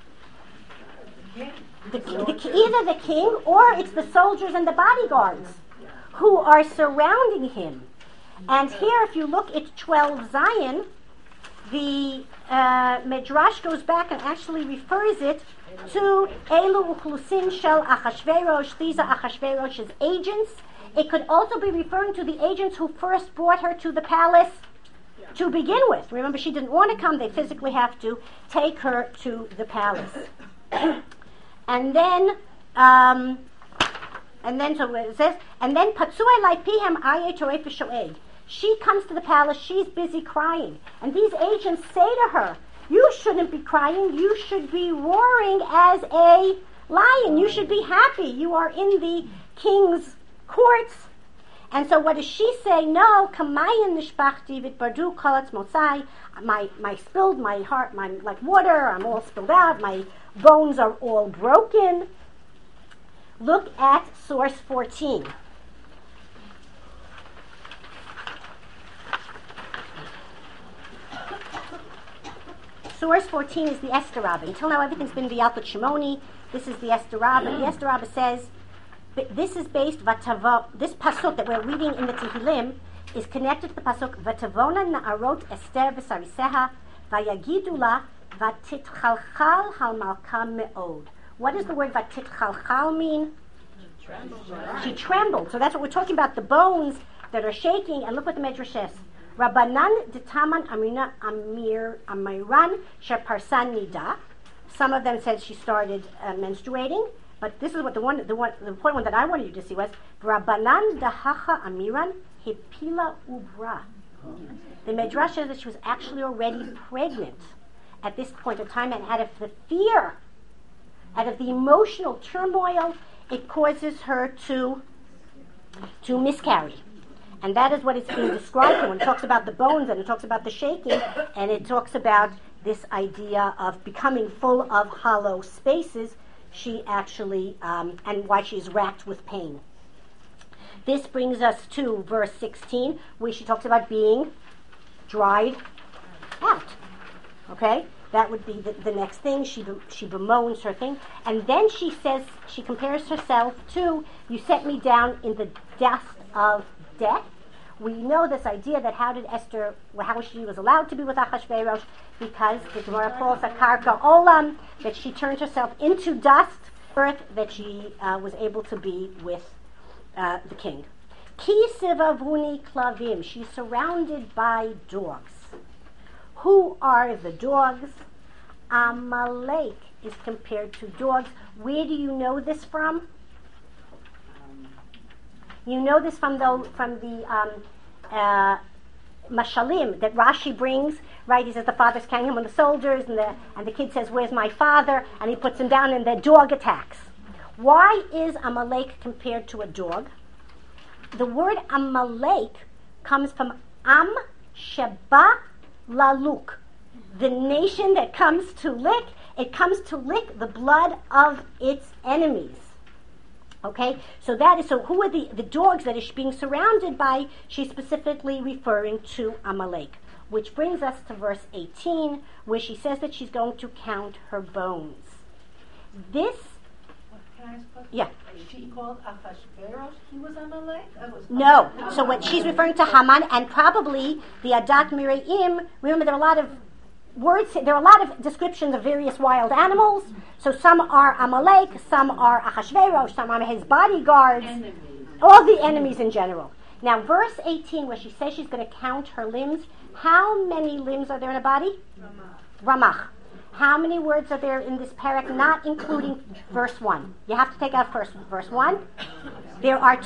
king or it's the soldiers and the bodyguards who are surrounding him. And here, if you look at 12 Zion, the Midrash goes back and actually refers it to Elu Uchlusin Shel Achashverosh. These are Achashverosh's agents. It could also be referring to the agents who first brought her to the palace to begin with. Remember, she didn't want to come. They physically have to take her to the palace. So it says, and then Patsuai Lai Pihem Aye Torei Shoeg. She comes to the palace, she's busy crying. And these agents say to her, you shouldn't be crying, you should be roaring as a lion. You should be happy. You are in the king's courts. And so what does she say? No, Kamayan Nishbachti Vit Bardu Kalatz Motzai. My spilled, my heart, my like water, I'm all spilled out, my bones are all broken. Look at source 14. Source 14 is the Esther Rabbah. Until now, everything's been the Yalkut Shimoni. This is the Esther Rabbah. The Esther Rabbah says, this is based, this pasuk that we're reading in the Tehillim is connected to the pasuk, Vatavona na'arot Esther v'sariseha, vayagidu la, vatitchalchal hal malka me'od. What does the word vatitchalchal mean? She trembled. So that's what we're talking about, the bones that are shaking. And look what the Medrash says. Rabbanan ditaman amina amiran sheparsan nida. Some of them said she started menstruating, but this is what the important one that I wanted you to see was Rabbanan dahacha amiran hipila ubra. The Medrash says that she was actually already pregnant at this point in time, and out of the fear, out of the emotional turmoil, it causes her to miscarry. And that is what it's being described to when it talks about the bones and it talks about the shaking and it talks about this idea of becoming full of hollow spaces. She actually, and why she's racked with pain. This brings us to verse 16 where she talks about being dried out. Okay? That would be the next thing. She bemoans her thing. And then she says, she compares herself to, you set me down in the dust of death. We know this idea that how she was allowed to be with Achashverosh, because the Gemara calls a karka olam, that she turned herself into dust, earth, that she was able to be with the king. Ki sivavuni klavim, she's surrounded by dogs. Who are the dogs? Amalek is compared to dogs. Where do you know this from? You know this from the mashalim that Rashi brings, right? He says the father's carrying him on the shoulders, and the kid says, "Where's my father?" And he puts him down, and the dog attacks. Why is Amalek compared to a dog? The word Amalek comes from Am Sheba Laluk, the nation that comes to lick. It comes to lick the blood of its enemies. Okay, so who are the dogs that is being surrounded by? She's specifically referring to Amalek, which brings us to verse 18, where she says that she's going to count her bones. This, Can I ask a question? yeah. She called Achashverosh, he was Amalek? No, so what she's referring to Haman, and probably the Adat Miriam, remember there are a lot of words, there are a lot of descriptions of various wild animals. So some are Amalek, some are Achashverosh, some are his bodyguards, all the enemies in general. Now, verse 18, where she says she's going to count her limbs, how many limbs are there in a body? Ramach. How many words are there in this parak, not including verse 1? You have to take out first verse 1. There are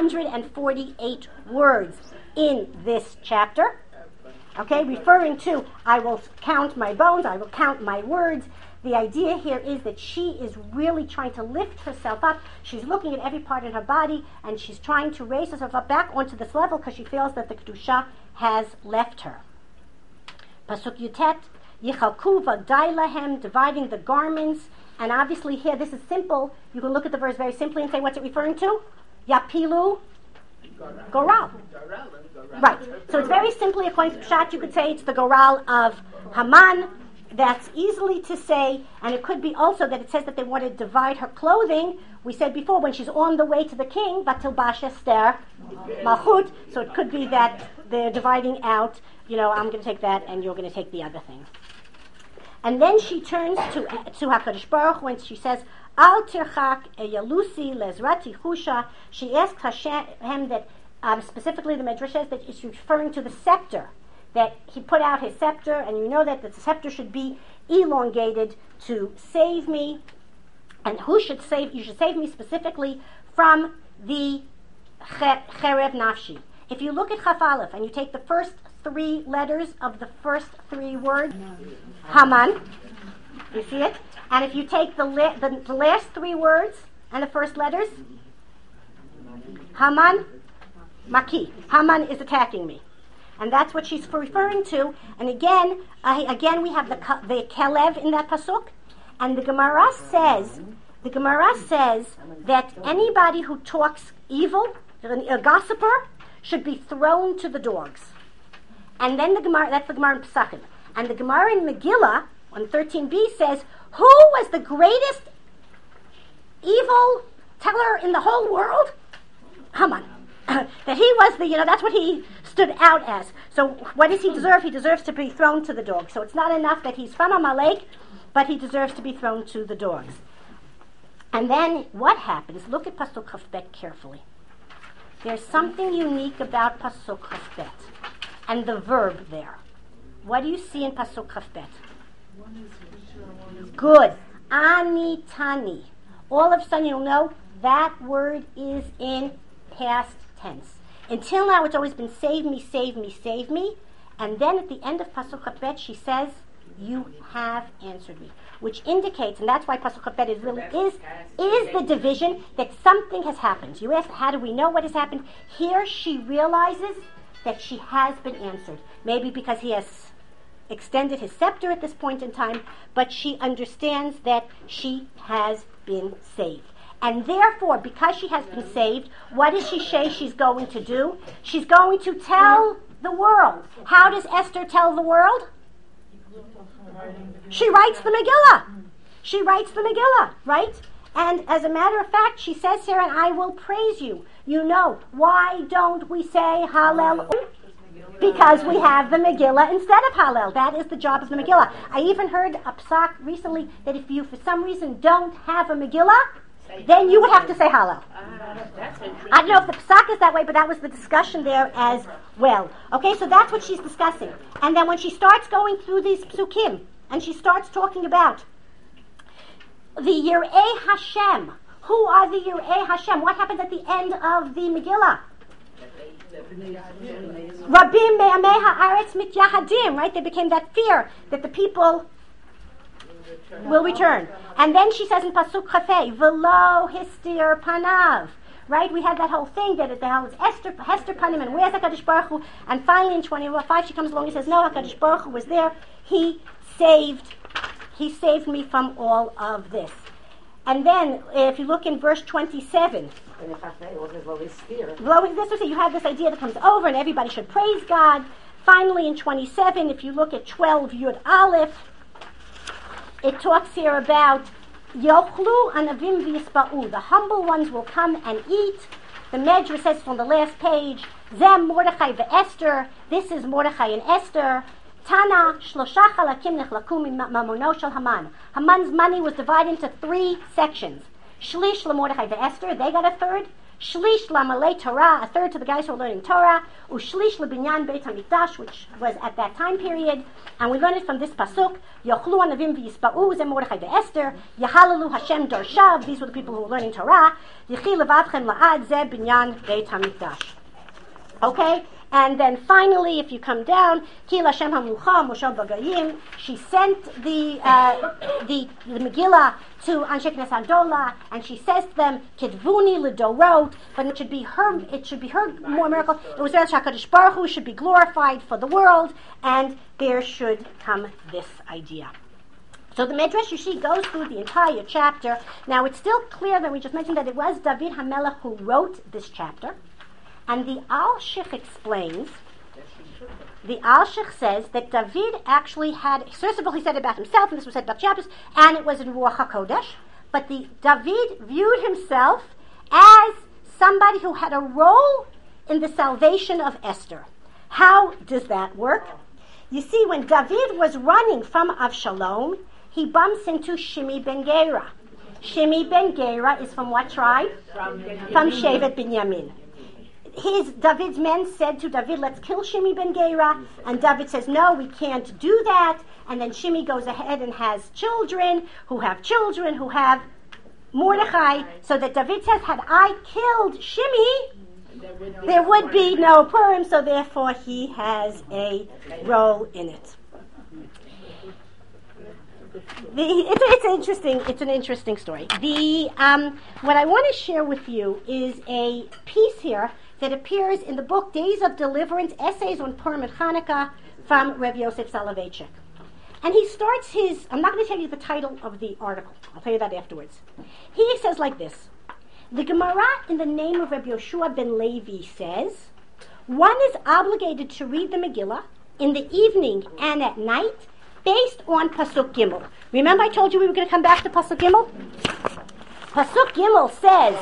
248 words in this chapter. Okay, referring to, I will count my bones, I will count my words. The idea here is that she is really trying to lift herself up. She's looking at every part in her body, and she's trying to raise herself up back onto this level because she feels that the Kedusha has left her. Pasuk Yutet, Yichalku v'gdai lahem, dividing the garments. And obviously here, this is simple. You can look at the verse very simply and say, what's it referring to? Yapilu Goral. Right. So it's very simply, according to Pshat, you could say it's the Goral of Haman. That's easily to say, and it could be also that it says that they want to divide her clothing. We said before, when she's on the way to the king, Batilbash Esther Malchut, so it could be that they're dividing out, I'm going to take that and you're going to take the other thing. And then she turns to HaKadosh Baruch when she says, Al tirchak eyalusi lezrati chusha. She asks Hashem that, specifically the Medrash says that she's referring to the scepter, that he put out his scepter, and you know that the scepter should be elongated to save me. And who should save? You should save me specifically from the cherev nafshi. If you look at Chaf Aleph and you take the first 3 letters of the first 3 words, Haman, you see it? And if you take the last 3 words and the first letters, Haman, Maki. Haman is attacking me. And that's what she's referring to. And again we have the Kelev in that pasuk. And the Gemara says that anybody who talks evil, a gossiper, should be thrown to the dogs. And then the Gemara, that's the Gemara in Pesachim. And the Gemara in Megillah, on 13b, says, who was the greatest evil teller in the whole world? Haman. That he was that's what he stood out as. So what does he deserve? He deserves to be thrown to the dogs. So it's not enough that he's from Amalek, but he deserves to be thrown to the dogs. And then what happens? Look at Pasuk Chafbet carefully. There's something unique about Pasuk Chafbet and the verb there. What do you see in Pasuk Chafbet? Good. Ani tani. All of a sudden you'll know that word is in past tense. Until now it's always been save me, save me, save me. And then at the end of Pasuk Chafbet she says, you have answered me. Which indicates, and that's why Pasuk Chafbet is the division that something has happened. You ask, how do we know what has happened? Here she realizes that she has been answered. Maybe because he has extended his scepter at this point in time, but she understands that she has been saved. And therefore, because she has been saved, what does she say she's going to do? She's going to tell the world. How does Esther tell the world? She writes the Megillah. Right? And as a matter of fact, she says here, and I will praise you. Why don't we say Hallel? Because we have the Megillah instead of Hallel. That is the job of the Megillah. I even heard a psak recently that if you, for some reason, don't have a Megillah, then you would have to say Hallel. I don't know if the psak is that way, but that was the discussion there as well. Okay, so that's what she's discussing. And then when she starts going through these psukim, and she starts talking about the Yirei Hashem. Who are the Yirei Hashem? What happens at the end of the Megillah? Rabim me'amei ha'aretz mityahadim, right? They became that fear that the people will return. And then she says in Pasuk Chafei, V'lo histir panav. Right? We had that whole thing that the hell is Hester Panim, and where's HaKadosh Baruch Hu? And finally in 25 she comes along and says, no, HaKadosh Baruch Hu was there. He saved me from all of this. And then, if you look in verse 27, this will say you have this idea that comes over and everybody should praise God. Finally, in 27, if you look at 12 Yud Aleph, it talks here about Yochlu anavim v'yispa'u. The humble ones will come and eat. The Medrash says from the last page, Zem Mordechai ve'Esther. This is Mordechai and Esther. Tana shlosha chalakim nechlaku mamono shel Haman. Haman's money was divided into 3 sections. Shlish LaMordechai ve'Esther, they got a third. Shlish LaMalei Torah, a third to the guys who are learning Torah. Ushlish LaBinyan Beit HaMikdash, which was at that time period. And we learn it from this pasuk. Yochlu anavim v'yispa'u, Zem Mordechai ve'Esther. Yahalalu Hashem Dorshav, these were the people who were learning Torah. Yechi levavchem la'ad Zeh Binyan Beit HaMikdash. Okay? And then finally, if you come down, Ki Lashem HaMucha Moshe Bagayim, she sent the Megillah to Anshe Knesset Hadolah, and she says to them, Kitvuni L'Dorot, but it should be her more miracle. It was that HaKadosh Baruch Hu should be glorified for the world, and there should come this idea. So the Medrash Yushi goes through the entire chapter. Now it's still clear that we just mentioned that it was David HaMelech who wrote this chapter. And the Al-Shich explains, the Al-Shich says that David actually had, first of all he said about himself, and this was said about chapters, and it was in Ruach HaKodesh, but David viewed himself as somebody who had a role in the salvation of Esther. How does that work? You see, when David was running from Avshalom, he bumps into Shimi ben Gera. Shimi ben Gera is from what tribe? From Shevet Binyamin. David's men said to David, let's kill Shimi ben Gera. And David says, no, we can't do that. And then Shimi goes ahead and has children who have Mordechai. So that David says, had I killed Shimi, there would be no Purim. So therefore he has a role in it. It's an interesting story. What I want to share with you is a piece here that appears in the book Days of Deliverance, Essays on Purim and Hanukkah from Rev Yosef Soloveitchik. And he starts I'm not going to tell you the title of the article, I'll tell you that afterwards. He says like this, the Gemara in the name of Reb Yoshua ben Levi says, one is obligated to read the Megillah in the evening and at night based on Pasuk Gimel. Remember I told you we were going to come back to Pasuk Gimel? Pasuk Gimel says,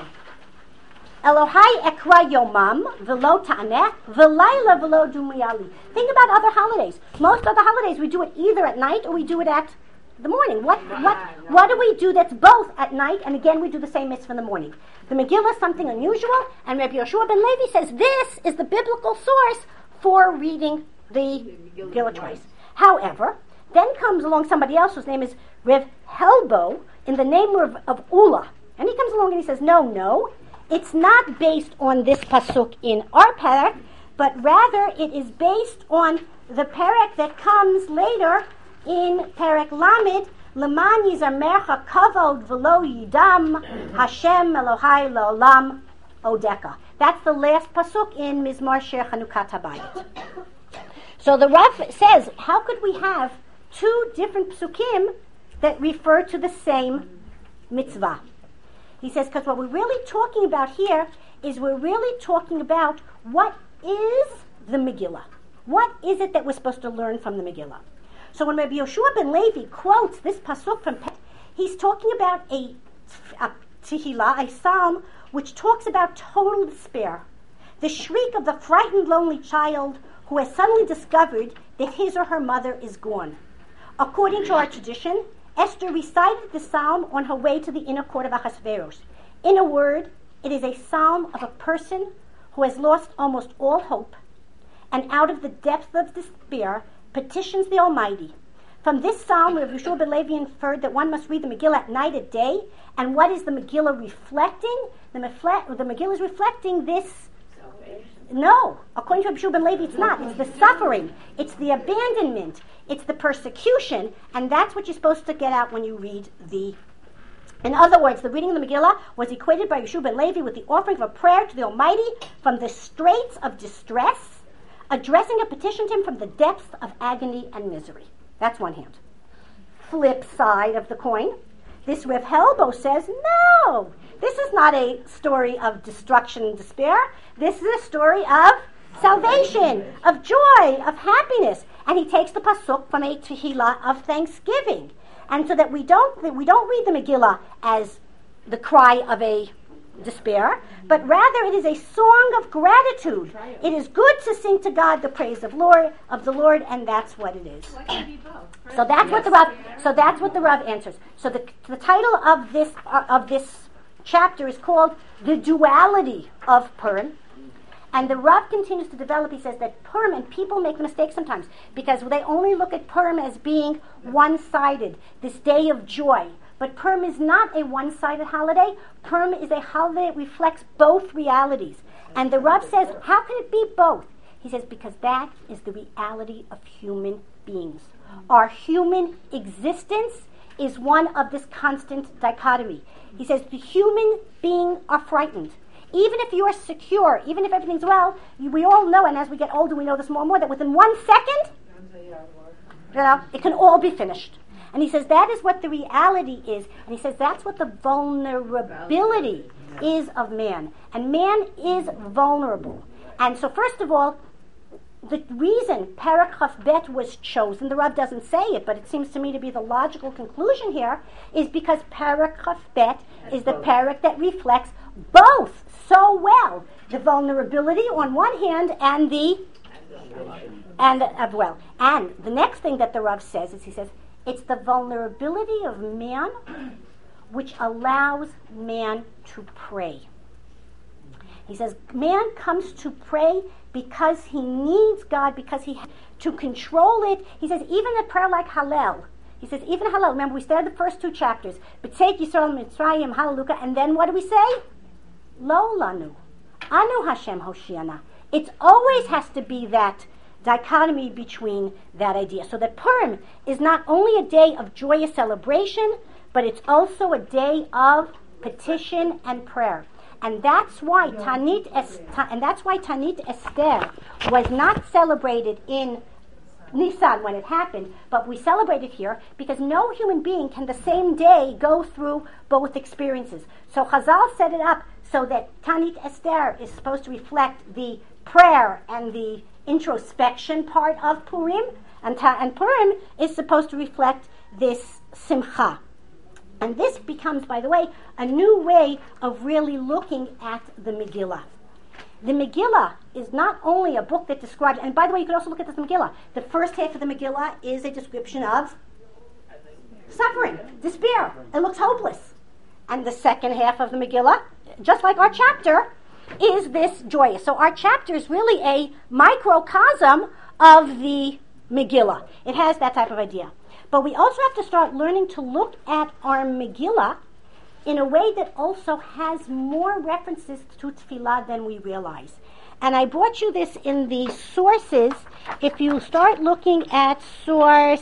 Elohai ekra yomam v'lo ta'aneh v'layla v'lo dumiyali. Think about other holidays. Most other holidays we do it either at night or we do it at the morning. What do we do that's both at night and again we do the same mitzvah in the morning? The Megillah is something unusual, and Rabbi Yoshua ben Levi says this is the biblical source for reading the Megillah twice. However, then comes along somebody else whose name is Rev Helbo in the name of Ula. And he comes along and he says, no, it's not based on this pasuk in our parak, but rather it is based on the parak that comes later in parak Lamed, Leman yizamercha kavod v'lo yidam Hashem Elohai la'olam odeka. That's the last pasuk in Mizmor Sher Chanukat Habayit. So the Rav says, how could we have 2 different psukim that refer to the same mitzvah? He says, because what we're really talking about here is we're really talking about what is the Megillah. What is it that we're supposed to learn from the Megillah? So when Rabbi Yoshua ben Levi quotes this pasuk from he's talking about a tehillah, a psalm, which talks about total despair. The shriek of the frightened, lonely child who has suddenly discovered that his or her mother is gone. According to our tradition, Esther recited the psalm on her way to the inner court of Ahasuerus. In a word, it is a psalm of a person who has lost almost all hope and out of the depths of despair petitions the Almighty. From this psalm, Rav Yoshua ben Levi inferred that one must read the Megillah at night, at day. And what is the Megillah reflecting? The Megillah is reflecting this. No, according to Rav Yoshua ben Levi, it's not. It's the suffering. It's the abandonment. It's the persecution, and that's what you're supposed to get out when you read the... In other words, the reading of the Megillah was equated by Yoshua ben Levi with the offering of a prayer to the Almighty from the straits of distress, addressing a petition to Him from the depths of agony and misery. That's one hand. Flip side of the coin. This Rev Helbo says, no, this is not a story of destruction and despair. This is a story of salvation, of joy, of happiness. And he takes the pasuk from a tehillah of thanksgiving. And so that we don't read the Megillah as the cry of a despair, but rather it is a song of gratitude. It is good to sing to God the praise of the Lord, and that's what it is. So that's what the Rav answers. So the title of this chapter is called The Duality of Purim. And the Rav continues to develop. He says that Purim, and people make the mistake sometimes, because they only look at Purim as being one-sided, this day of joy. But Purim is not a one-sided holiday. Purim is a holiday that reflects both realities. And the Rav says, how can it be both? He says, because that is the reality of human beings. Our human existence is one of this constant dichotomy. He says, the human beings are frightened. Even if you are secure, even if everything's well, we all know, and as we get older we know this more and more, that within 1 second, it can all be finished. And he says that is what the reality is. And he says that's what the vulnerability is of man. And man is vulnerable. And so first of all, the reason Perek Chaf Bet was chosen, the Rav doesn't say it, but it seems to me to be the logical conclusion here, is because Perek Chaf Bet is the Perek that reflects both so well. The vulnerability on one hand and the next thing that the Rav says is, he says, it's the vulnerability of man which allows man to pray. He says man comes to pray because he needs God, because he has to control it. He says even a prayer like Hallel. He says even Hallel. Remember we started the first 2 chapters. B'tzeit Yisrael Mitzrayim Hallelujah, and then what do we say? Lo lanu, anu Hashem Hoshiana. It always has to be that dichotomy between that idea. So that Purim is not only a day of joyous celebration, but it's also a day of petition and prayer. And that's why Tanit Esther was not celebrated in Nisan when it happened, but we celebrate it here because no human being can the same day go through both experiences. So Chazal set it up so that Tanit Esther is supposed to reflect the prayer and the introspection part of Purim, and Purim is supposed to reflect this simcha. And this becomes, by the way, a new way of really looking at the Megillah. The Megillah is not only a book that describes, and by the way, you can also look at the Megillah. The first half of the Megillah is a description of suffering, despair. It looks hopeless. And the second half of the Megillah, just like our chapter, is this joyous. So our chapter is really a microcosm of the Megillah. It has that type of idea. But we also have to start learning to look at our Megillah in a way that also has more references to Tefillah than we realize. And I brought you this in the sources. If you start looking at source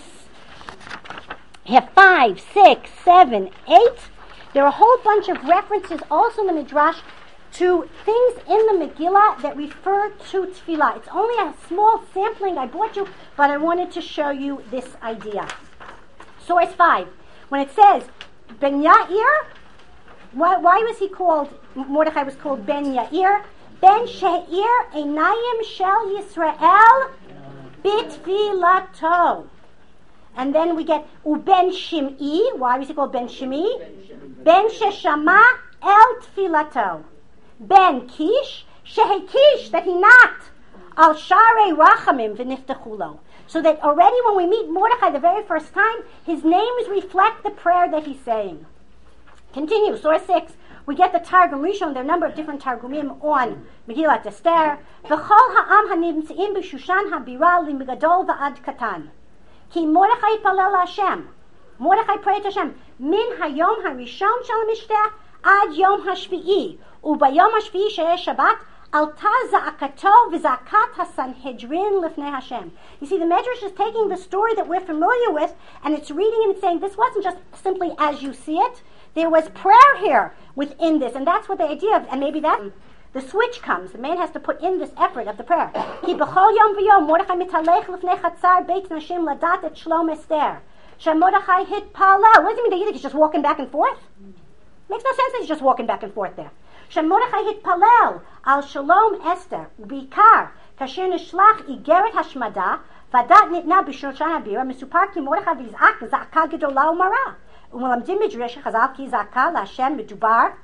5, 6, 7, 8, there are a whole bunch of references also in the Midrash to things in the Megillah that refer to Tefillah. It's only a small sampling I brought you, but I wanted to show you this idea. Source 5, when it says Ben Yair, why was he called, Mordechai was called Ben Yair? Ben She'ir Einayim Shel Yisrael Bitfilato. And then we get Uben Shim'i. Why was he called Ben Shim'i? Ben Sheshama El Tfilato. Ben Kish, Shehe Kish, that he knocked. Al Sharei Rachamim V'niftachulo. So that already when we meet Mordechai the very first time, his names reflect the prayer that he's saying. Continue, source 6. We get the Targum Rishon. There are a number of different Targumim on Megillat Esther. V'chol ha'am ha'nimtzeim b'shushan ha'bira l'migadol v'ad katan. Ki Mordechai yitpalel Hashem. Mordechai prayed to Hashem. Min hayom harishon shel mishteh ad yom hashvi'i. Ubayom hashvi'i she'eh Shabbat. Alta za'akato v'za'akat haSanhedrin lifnei Hashem. You see, the Medrash is taking the story that we're familiar with, and it's reading and it's saying this wasn't just simply as you see it. There was prayer here within this, and that's what the idea of, and maybe that the switch comes. The man has to put in this effort of the prayer. Ki b'chol yom v'yom Mordechai mitalech lifnei chatzar beit nashim ladat et shlom Esther. Mordechai hit Palel. What does it mean that Yiddish is just walking back and forth? Makes no sense that he's just walking back and forth there. Mordechai hit Palel al Shalom Esther Bikar Kasher Nishlach Igeret Hashmada Vadat Nitna B'Shoshan Abira Mesupar Ki Mordechai V'Yizak Zaka Gedola Umara Umelamdim Midrash Chazal Ki Zaka LaShem Medubar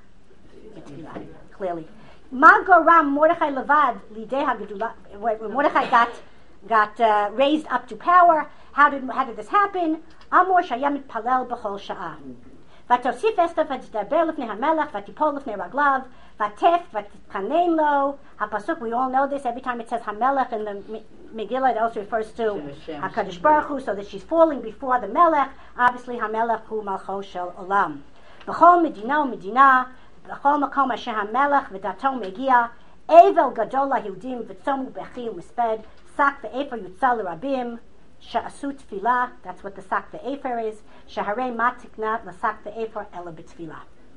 clearly. Magoram Mordechai Levad Lidei HaGedula. When Mordechai got raised up to power, how did this happen? Amor Shayam Palel B'Chol Sha'ah. ותוסיף אסתר ותדבר לפני המלך ותיפול לפני רגליו ותף ותתחנן לו. הפסוק, we all know this, every time it says Hamelech in the Megillah, it also refers to HaKadosh Baruch Hu, so that she's falling before the Melech. Obviously Hamelech hu Malcho Shel Olam. בכל מדינה ומדינה, בכל מקום אשר המלך ודתו מגיע, אבל גדול ליהודים וצום ובכי ומספד, שק ואפר יוצא לרבים, שעשו תפילה, that's what the שק ואפר is, שהרי מה תקנה לשק ואפר אלא בתפילה.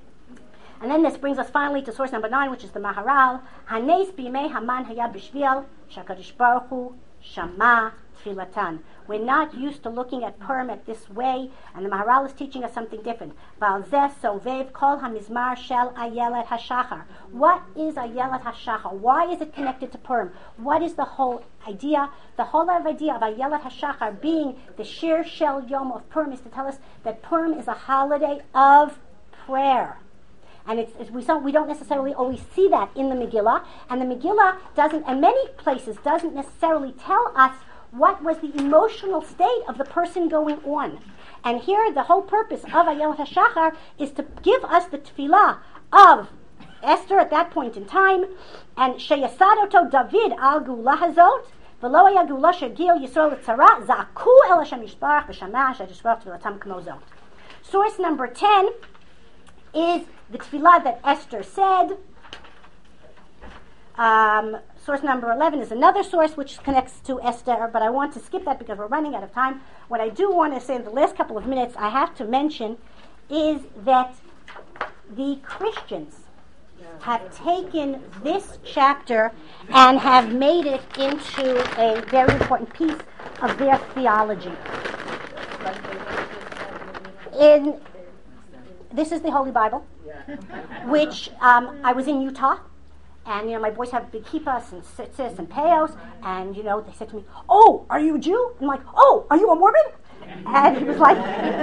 And then this brings us finally to source number 9, which is the Maharal. Hanes בימי המן היה בשביל שהקדוש ברוך הוא שמע תפילתן. We're not used to looking at Purim at this way, and the Maharal is teaching us something different. ועל זה סובב כל המזמר של איילת השחר. What is Ayelet HaShachar? Why is it connected to Purim? What is the whole idea? The whole idea of Ayelet HaShachar being the Shir Shel Yom of Purim is to tell us that Purim is a holiday of prayer. And we don't necessarily always see that in the Megillah, and the Megillah doesn't, in many places, doesn't necessarily tell us what was the emotional state of the person going on. And here, the whole purpose of Ayelet HaShachar is to give us the tefillah of Esther at that point in time, and sheyasad oto David al gula hazot, v'lo haya gula shegil Yisrael l'tzara, za'aku el Hashem yishbarach v'shama sheyishbarach tefillotam k'mo zot. Source number 10 is the tefillah that Esther said. Source number 11 is another source which connects to Esther, but I want to skip that because we're running out of time. What I do want to say in the last couple of minutes I have to mention is that the Christians have taken this chapter and have made it into a very important piece of their theology. This is the Holy Bible, which I was in Utah. And, my boys have big kippahs and tzitzis and payos. And, they said to me, "Oh, are you a Jew?" I'm like, "Oh, are you a Mormon?" And it was like,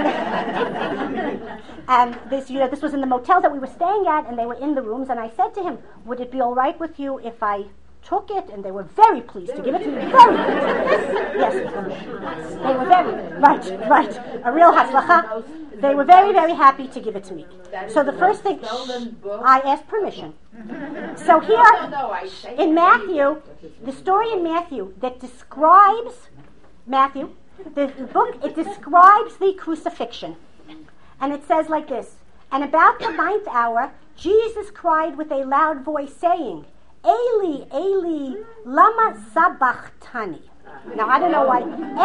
and this was in the motel that we were staying at, and they were in the rooms. And I said to him, "Would it be all right with you if I took it?" And they were very pleased to give it to me. Very pleased. Yes. They were right. A real hatzlacha. They were very, very happy to give it to me. So the first thing, I asked permission. So here, in Matthew, the story in Matthew that describes Matthew, the book, it describes the crucifixion. And it says like this: "And about the 9th hour, Jesus cried with a loud voice, saying, Eli, Eli, lama sabachthani." Now, I don't know why.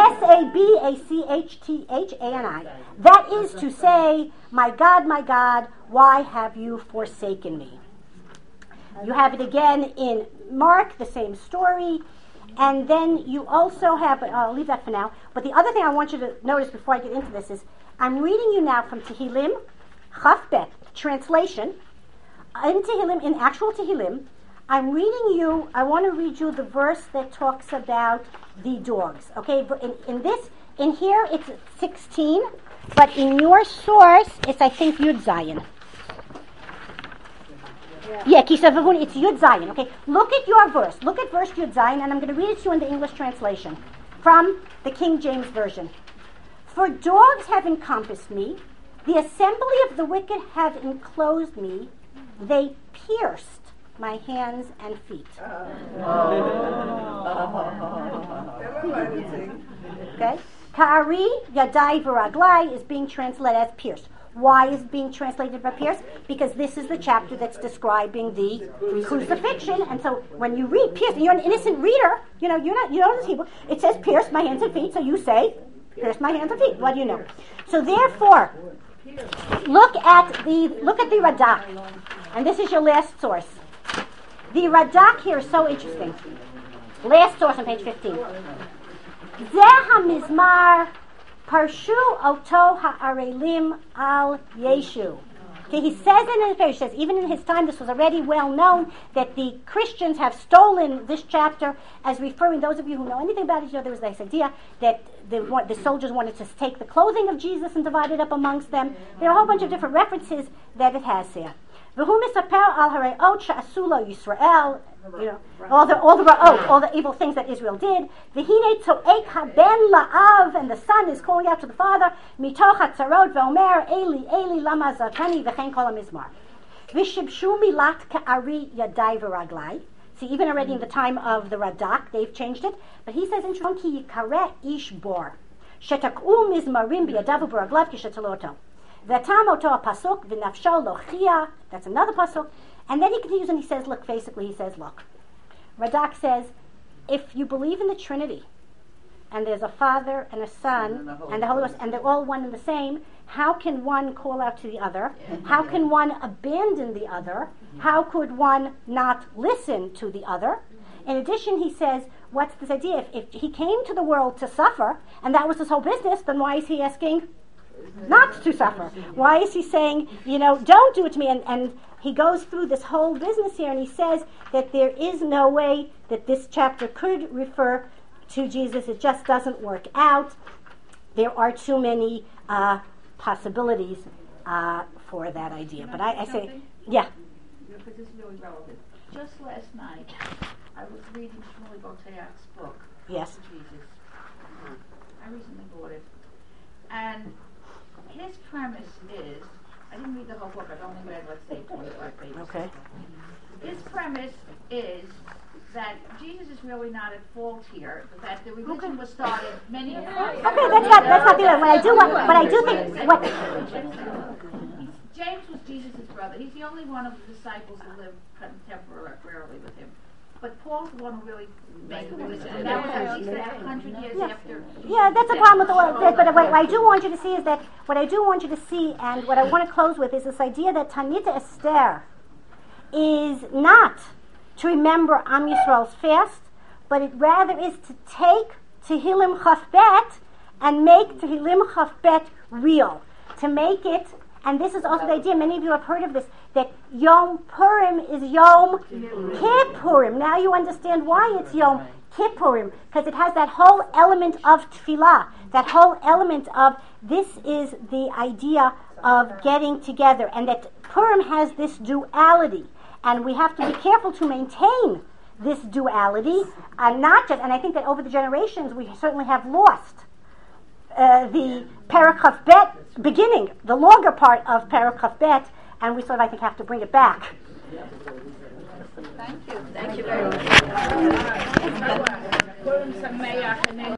Sabachthani. That is to say, my God, why have you forsaken me? You have it again in Mark, the same story. And then you also have, I'll leave that for now. But the other thing I want you to notice before I get into this is, I'm reading you now from Tehillim, Chaf Bet, translation, in Tehillim, in actual Tehillim. I want to read you the verse that talks about the dogs. Okay, in here it's 16, but in your source it's, I think, Yud Zayin. Yeah, Kisavavun, it's Yud Zayin. Okay, look at your verse. Look at verse Yud Zayin, and I'm going to read it to you in the English translation from the King James Version. "For dogs have encompassed me, the assembly of the wicked have enclosed me, they pierced my hands and feet." Okay? Ka'ari yadai v'raglai is being translated as pierced. Why is it being translated by pierced? Because this is the chapter that's describing the crucifixion. And so when you read pierced, and you're an innocent reader, you don't know Hebrew, it says pierced my hands and feet, so you say pierced my hands and feet. What do you know? So therefore, look at the Radak. And this is your last source. The Radak here is so interesting. Last source on page 15. Zeh HaMizmar Parshu oto ha'arelim al Yeshu. Okay, he says in his parish, he says even in his time this was already well known that the Christians have stolen this chapter as referring, those of you who know anything about it, you know there was this idea that the soldiers wanted to take the clothing of Jesus and divide it up amongst them. There are a whole bunch of different references that it has here. V'hu misaper al hareot she'asu lo Yisrael, you know, all the evil things that Israel did. V'hine to'ek haben la'av, and the son is calling out to the father, mitoch hatzarot ve'omer, Eli, Eli, lama zartani, v'chen kol ha'mizmar. V'shibshu milat ka'ari yadai v'raglai. See, even already in the time of the Radak, they've changed it. But he says in Shon ki yikare ish bor, shetak'u mizmarim b'yadav v'raglav ki shetaloto. V'tam oto pasuk v'nafsho lochia. That's another pasuk. And then he continues and he says, look, Radak says, if you believe in the Trinity, and there's a Father and a Son and the Holy Ghost, and they're all one and the same, how can one call out to the other? How can one abandon the other? How could one not listen to the other? In addition, he says, what's this idea? If he came to the world to suffer, and that was his whole business, then why is he asking not to suffer? Why is he saying, don't do it to me? And he goes through this whole business here, and he says that there is no way that this chapter could refer to Jesus. It just doesn't work out. There are too many possibilities for that idea. But I say, yeah. Because this is really relevant. Just last night, I was reading Shmuel Boteach's book. Yes. Jesus. I recently bought it. And his premise is, I didn't read the whole book, I've only read, let's say, 25 pages. Okay. His premise is that Jesus is really not at fault here, that the religion was started many years ago. Okay, that's not the what I do think what James was Jesus' brother. He's the only one of the disciples who lived contemporarily with him. But Paul's the one who really made the religion. And that was at least 100 years after. Yeah, that's a problem with the word. But what I do want you to see is that, what I do want you to see, and what I want to close with, is this idea that Tanit Esther is not to remember Am Yisrael's fast, but it rather is to take Tehillim Chaf Bet and make Tehillim Chaf Bet real. To make it, and this is also the idea, many of you have heard of this, that Yom Purim is Yom Kippurim. Now you understand why it's Yom Kippurim, because it has that whole element of tefillah, that whole element of this is the idea of getting together, and that Purim has this duality, and we have to be careful to maintain this duality, and not just, and I think that over the generations we certainly have lost the Perek Chaf Bet beginning, the longer part of Perek Chaf Bet, and we sort of, I think, have to bring it back. Thank you. Thank you very much.